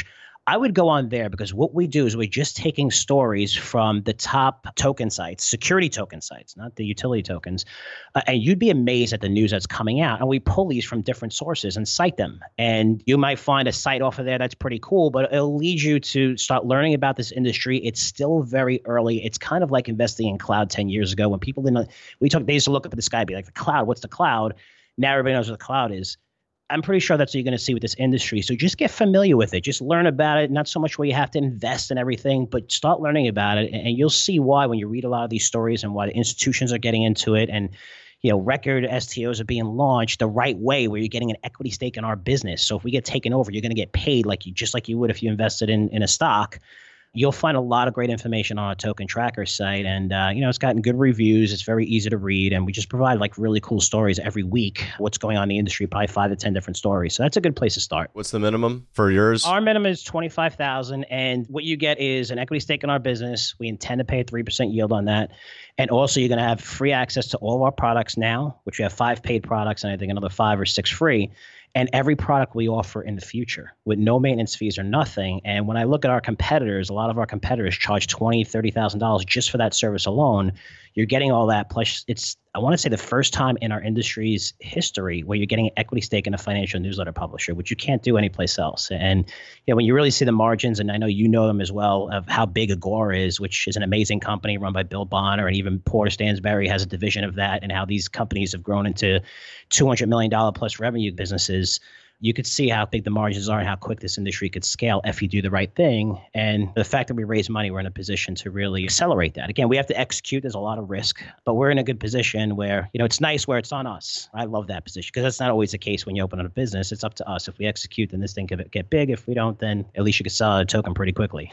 Speaker 3: I would go on there because what we do is we're just taking stories from the top token sites, security token sites, not the utility tokens. And you'd be amazed at the news that's coming out. And we pull these from different sources and cite them. And you might find a site off of there that's pretty cool, but it'll lead you to start learning about this industry. It's still very early. It's kind of like investing in cloud 10 years ago when people didn't know. They used to look up at the sky and be like, the cloud, what's the cloud? Now everybody knows what the cloud is. I'm pretty sure that's what you're going to see with this industry. So just get familiar with it. Just learn about it. Not so much where you have to invest in everything, but start learning about it. And you'll see why when you read a lot of these stories and why the institutions are getting into it. And, record STOs are being launched the right way where you're getting an equity stake in our business. So if we get taken over, you're going to get paid just like you would if you invested in a stock. You'll find a lot of great information on our Token Tracker site. And, it's gotten good reviews. It's very easy to read. And we just provide really cool stories every week. What's going on in the industry, probably 5 to 10 different stories. So that's a good place to start.
Speaker 1: What's the minimum for yours?
Speaker 3: Our minimum is $25,000. And what you get is an equity stake in our business. We intend to pay a 3% yield on that. And also you're going to have free access to all of our products now, which we have 5 paid products and I think another 5 or 6 free. And every product we offer in the future with no maintenance fees or nothing. And when I look at our competitors, a lot of our competitors charge $20,000, $30,000 just for that service alone. You're getting all that. Plus, it's, I want to say, the first time in our industry's history where you're getting an equity stake in a financial newsletter publisher, which you can't do anyplace else. And when you really see the margins, and I know you know them as well, of how big Agora is, which is an amazing company run by Bill Bonner, and even Porter Stansberry has a division of that, and how these companies have grown into $200 million plus revenue businesses. You could see how big the margins are and how quick this industry could scale if you do the right thing. And the fact that we raise money, we're in a position to really accelerate that. Again, we have to execute. There's a lot of risk, but we're in a good position where, it's nice where it's on us. I love that position because that's not always the case when you open up a business. It's up to us. If we execute, then this thing could get big. If we don't, then at least you could sell a token pretty quickly.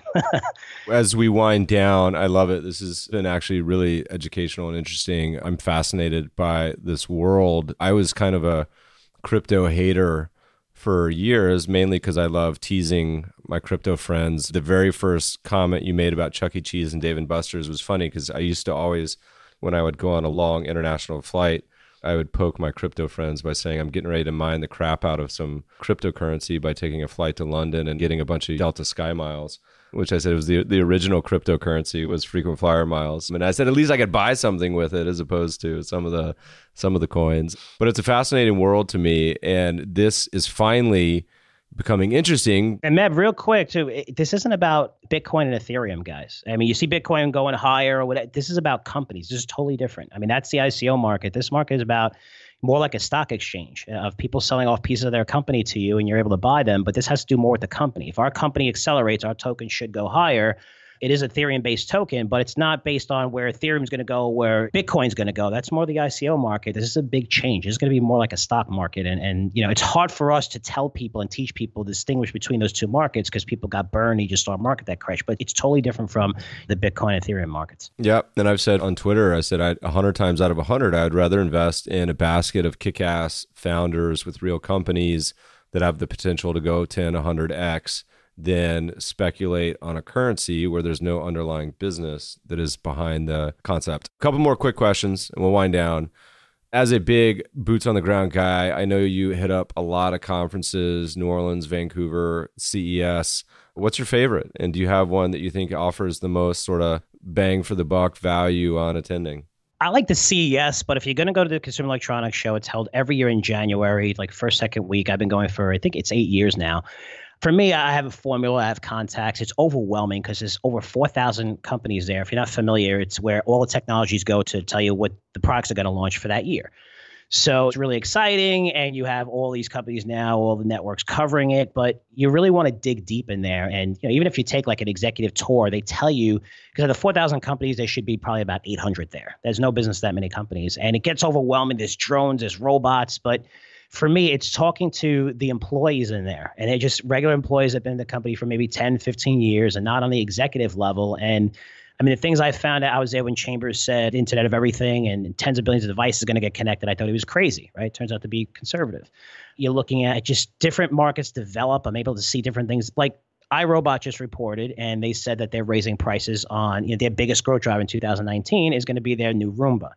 Speaker 1: As we wind down, I love it. This has been actually really educational and interesting. I'm fascinated by this world. I was kind of a crypto hater for years, mainly because I love teasing my crypto friends. The very first comment you made about Chuck E. Cheese and Dave & Buster's was funny because I used to always, when I would go on a long international flight, I would poke my crypto friends by saying, I'm getting ready to mine the crap out of some cryptocurrency by taking a flight to London and getting a bunch of Delta Sky Miles, which I said was the original cryptocurrency was frequent flyer miles. And I said, at least I could buy something with it as opposed to some of the coins. But it's a fascinating world to me. And this is finally becoming interesting.
Speaker 3: And Meb, real quick too, this isn't about Bitcoin and Ethereum, guys. I mean, you see Bitcoin going higher or whatever. This is about companies. This is totally different. I mean, that's the ICO market. This market is about more like a stock exchange of people selling off pieces of their company to you and you're able to buy them. But this has to do more with the company. If our company accelerates, our token should go higher. It is Ethereum-based token, but it's not based on where Ethereum is going to go, where Bitcoin's going to go. That's more the ICO market. This is a big change. It's going to be more like a stock market. And it's hard for us to tell people and teach people to distinguish between those two markets because people got burned. You just saw a market that crashed. But it's totally different from the Bitcoin and Ethereum markets.
Speaker 1: Yeah. And I've said on Twitter, 100 times out of 100, I would rather invest in a basket of kick-ass founders with real companies that have the potential to go 10, 100x than speculate on a currency where there's no underlying business that is behind the concept. A couple more quick questions and we'll wind down. As a big boots on the ground guy, I know you hit up a lot of conferences, New Orleans, Vancouver, CES. What's your favorite? And do you have one that you think offers the most sort of bang for the buck value on attending?
Speaker 3: I like the CES, but if you're going to go to the Consumer Electronics Show, it's held every year in January, like first, second week. I've been going for, I think it's 8 years now. For me, I have a formula. I have contacts. It's overwhelming because there's over 4,000 companies there. If you're not familiar, it's where all the technologies go to tell you what the products are going to launch for that year. So it's really exciting, and you have all these companies now, all the networks covering it, but you really want to dig deep in there. And even if you take like an executive tour, they tell you, because of the 4,000 companies, there should be probably about 800 there. There's no business that many companies, and it gets overwhelming. There's drones, there's robots, but for me, it's talking to the employees in there, and they're just regular employees that have been in the company for maybe 10, 15 years and not on the executive level. And I mean, the things I found out, I was there when Chambers said Internet of Everything and tens of billions of devices are going to get connected. I thought he was crazy, right? Turns out to be conservative. You're looking at just different markets develop. I'm able to see different things. Like iRobot just reported, and they said that they're raising prices on their biggest growth driver in 2019 is going to be their new Roomba.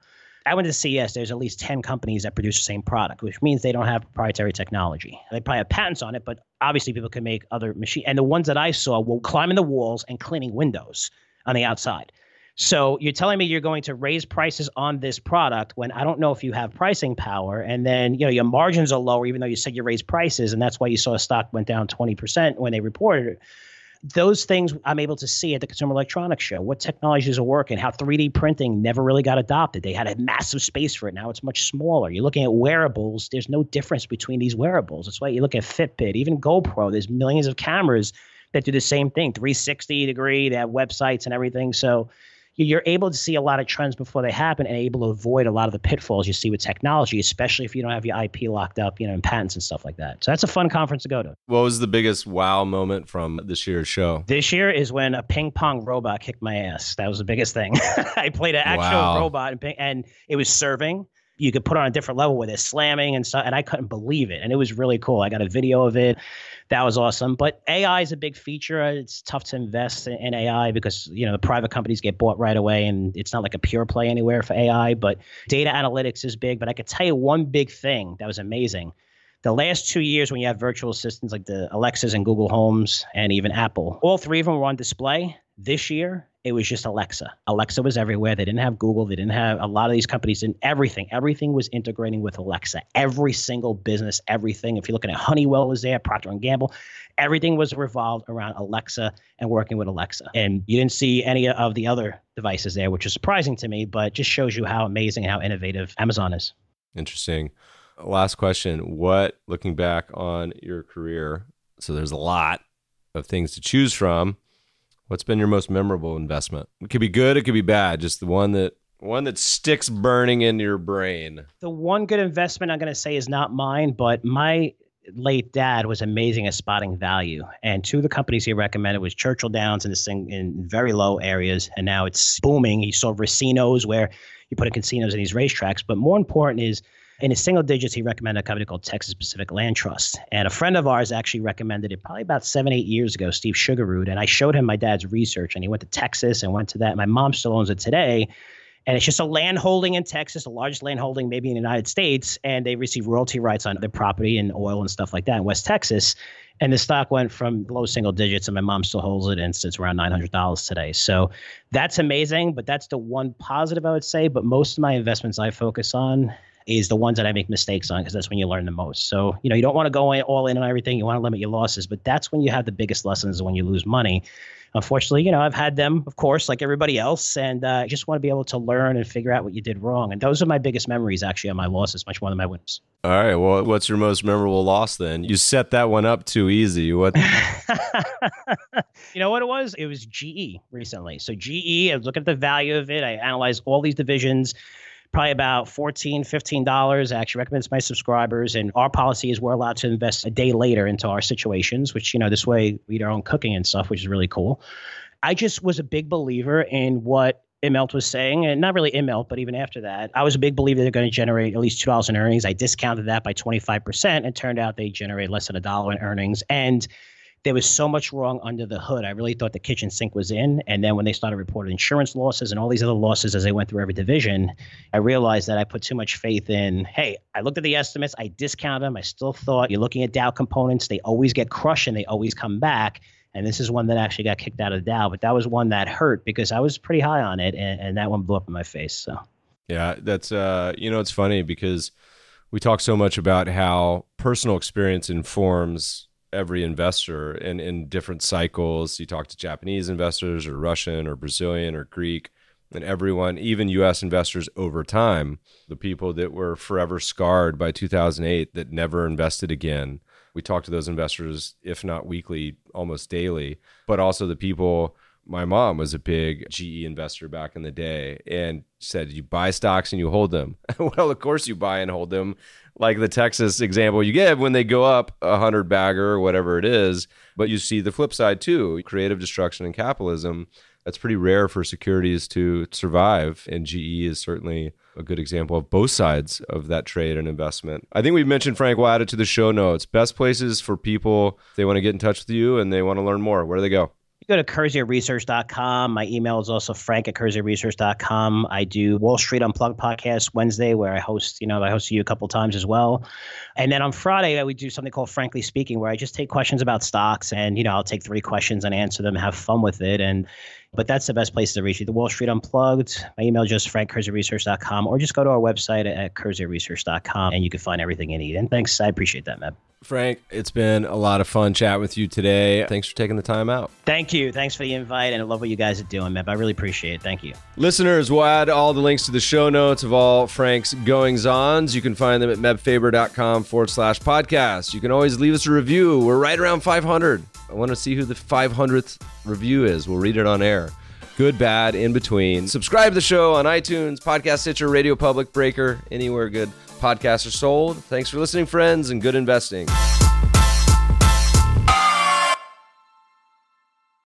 Speaker 3: I went to CES, there's at least 10 companies that produce the same product, which means they don't have proprietary technology. They probably have patents on it, but obviously people can make other machines. And the ones that I saw were climbing the walls and cleaning windows on the outside. So you're telling me you're going to raise prices on this product when I don't know if you have pricing power, and then your margins are lower, even though you said you raised prices, and that's why you saw a stock went down 20% when they reported it. Those things I'm able to see at the Consumer Electronics Show, what technologies are working, how 3D printing never really got adopted. They had a massive space for it. Now it's much smaller. You're looking at wearables. There's no difference between these wearables. That's why you look at Fitbit, even GoPro. There's millions of cameras that do the same thing, 360 degree. They have websites and everything. So you're able to see a lot of trends before they happen and able to avoid a lot of the pitfalls you see with technology, especially if you don't have your IP locked up, and patents and stuff like that. So that's a fun conference to go to.
Speaker 1: What was the biggest wow moment from this year's show?
Speaker 3: This year is when a ping pong robot kicked my ass. That was the biggest thing. I played an actual robot and it was serving. You could put on a different level with it, slamming and stuff, and I couldn't believe it. And it was really cool. I got a video of it. That was awesome. But AI is a big feature. It's tough to invest in AI because, the private companies get bought right away, and it's not like a pure play anywhere for AI. But data analytics is big. But I could tell you one big thing that was amazing. The last 2 years when you have virtual assistants like the Alexas and Google Homes and even Apple, all three of them were on display. This year, it was just Alexa. Alexa was everywhere. They didn't have Google. They didn't have a lot of these companies and everything. Everything was integrating with Alexa. Every single business, everything. If you're looking at Honeywell was there, Procter & Gamble, everything was revolved around Alexa and working with Alexa. And you didn't see any of the other devices there, which is surprising to me, but just shows you how amazing and how innovative Amazon is.
Speaker 1: Interesting. Last question. What, looking back on your career, so there's a lot of things to choose from, what's been your most memorable investment? It could be good, it could be bad, just the one that sticks burning into your brain.
Speaker 3: The one good investment I'm going to say is not mine, but my late dad was amazing at spotting value. And two of the companies he recommended was Churchill Downs in very low areas, and now it's booming. He saw racinos where you put in casinos in these racetracks. But more important is, in his single digits, he recommended a company called Texas Pacific Land Trust. And a friend of ours actually recommended it probably about 7-8 years ago, Steve Sugarroot. And I showed him my dad's research, and he went to Texas and went to that. My mom still owns it today. And it's just a land holding in Texas, the largest land holding maybe in the United States. And they receive royalty rights on their property and oil and stuff like that in West Texas. And the stock went from low single digits, and my mom still holds it, and it's around $900 today. So that's amazing, but that's the one positive I would say. But most of my investments I focus on is the ones that I make mistakes on, because that's when you learn the most. So, you don't want to go all in on everything. You want to limit your losses, but that's when you have the biggest lessons, when you lose money. Unfortunately, I've had them, of course, like everybody else, and I just want to be able to learn and figure out what you did wrong. And those are my biggest memories, actually, on my losses, much more than my wins.
Speaker 1: All right. Well, what's your most memorable loss then? You set that one up too easy. What?
Speaker 3: You know what it was? It was GE recently. So GE, I was looking at the value of it. I analyzed all these divisions. Probably about $14, $15. I actually recommend it to my subscribers. And our policy is we're allowed to invest a day later into our situations, which, this way we eat our own cooking and stuff, which is really cool. I just was a big believer in what Immelt was saying, and not really Immelt, but even after that, I was a big believer they're going to generate at least $2 in earnings. I discounted that by 25%, and it turned out they generate less than $1 in earnings. And there was so much wrong under the hood. I really thought the kitchen sink was in. And then when they started reporting insurance losses and all these other losses as they went through every division, I realized that I put too much faith in, hey, I looked at the estimates, I discounted them. I still thought you're looking at Dow components. They always get crushed and they always come back. And this is one that actually got kicked out of the Dow. But that was one that hurt because I was pretty high on it. And that one blew up in my face. So,
Speaker 1: yeah, that's, it's funny because we talk so much about how personal experience informs every investor in different cycles. You talk to Japanese investors or Russian or Brazilian or Greek, and everyone, even U.S. investors over time, the people that were forever scarred by 2008 that never invested again. We talk to those investors, if not weekly, almost daily, but also the people. My mom was a big GE investor back in the day and said, you buy stocks and you hold them. Well, of course you buy and hold them. Like the Texas example you give, when they go up 100 bagger or whatever it is, but you see the flip side too, creative destruction and capitalism. That's pretty rare for securities to survive. And GE is certainly a good example of both sides of that trade and investment. I think we've mentioned, Frank, we'll add it to the show notes. Best places for people, if they want to get in touch with you and they want to learn more, where do they go?
Speaker 3: You go to CurzierResearch.com. My email is also frank@CurzierResearch.com. I do Wall Street Unplugged podcast Wednesday, where I host you a couple times as well. And then on Friday, we do something called Frankly Speaking, where I just take questions about stocks, and I'll take 3 questions and answer them, have fun with it. But that's the best place to reach me. The Wall Street Unplugged. My email is just frank@CurzierResearch.com, or just go to our website at CurzierResearch.com, and you can find everything you need. And thanks, I appreciate that, Meb.
Speaker 1: Frank, it's been a lot of fun chatting with you today. Thanks for taking the time out.
Speaker 3: Thank you. Thanks for the invite, and I love what you guys are doing, Meb. I really appreciate it. Thank you.
Speaker 1: Listeners, we'll add all the links to the show notes of all Frank's goings-ons. You can find them at mebfaber.com/podcast. You can always leave us a review. We're right around 500. I want to see who the 500th review is. We'll read it on air. Good, bad, in between. Subscribe to the show on iTunes, Podcast Stitcher, Radio Public, Breaker, anywhere good podcasts are sold. Thanks for listening, friends, and good investing.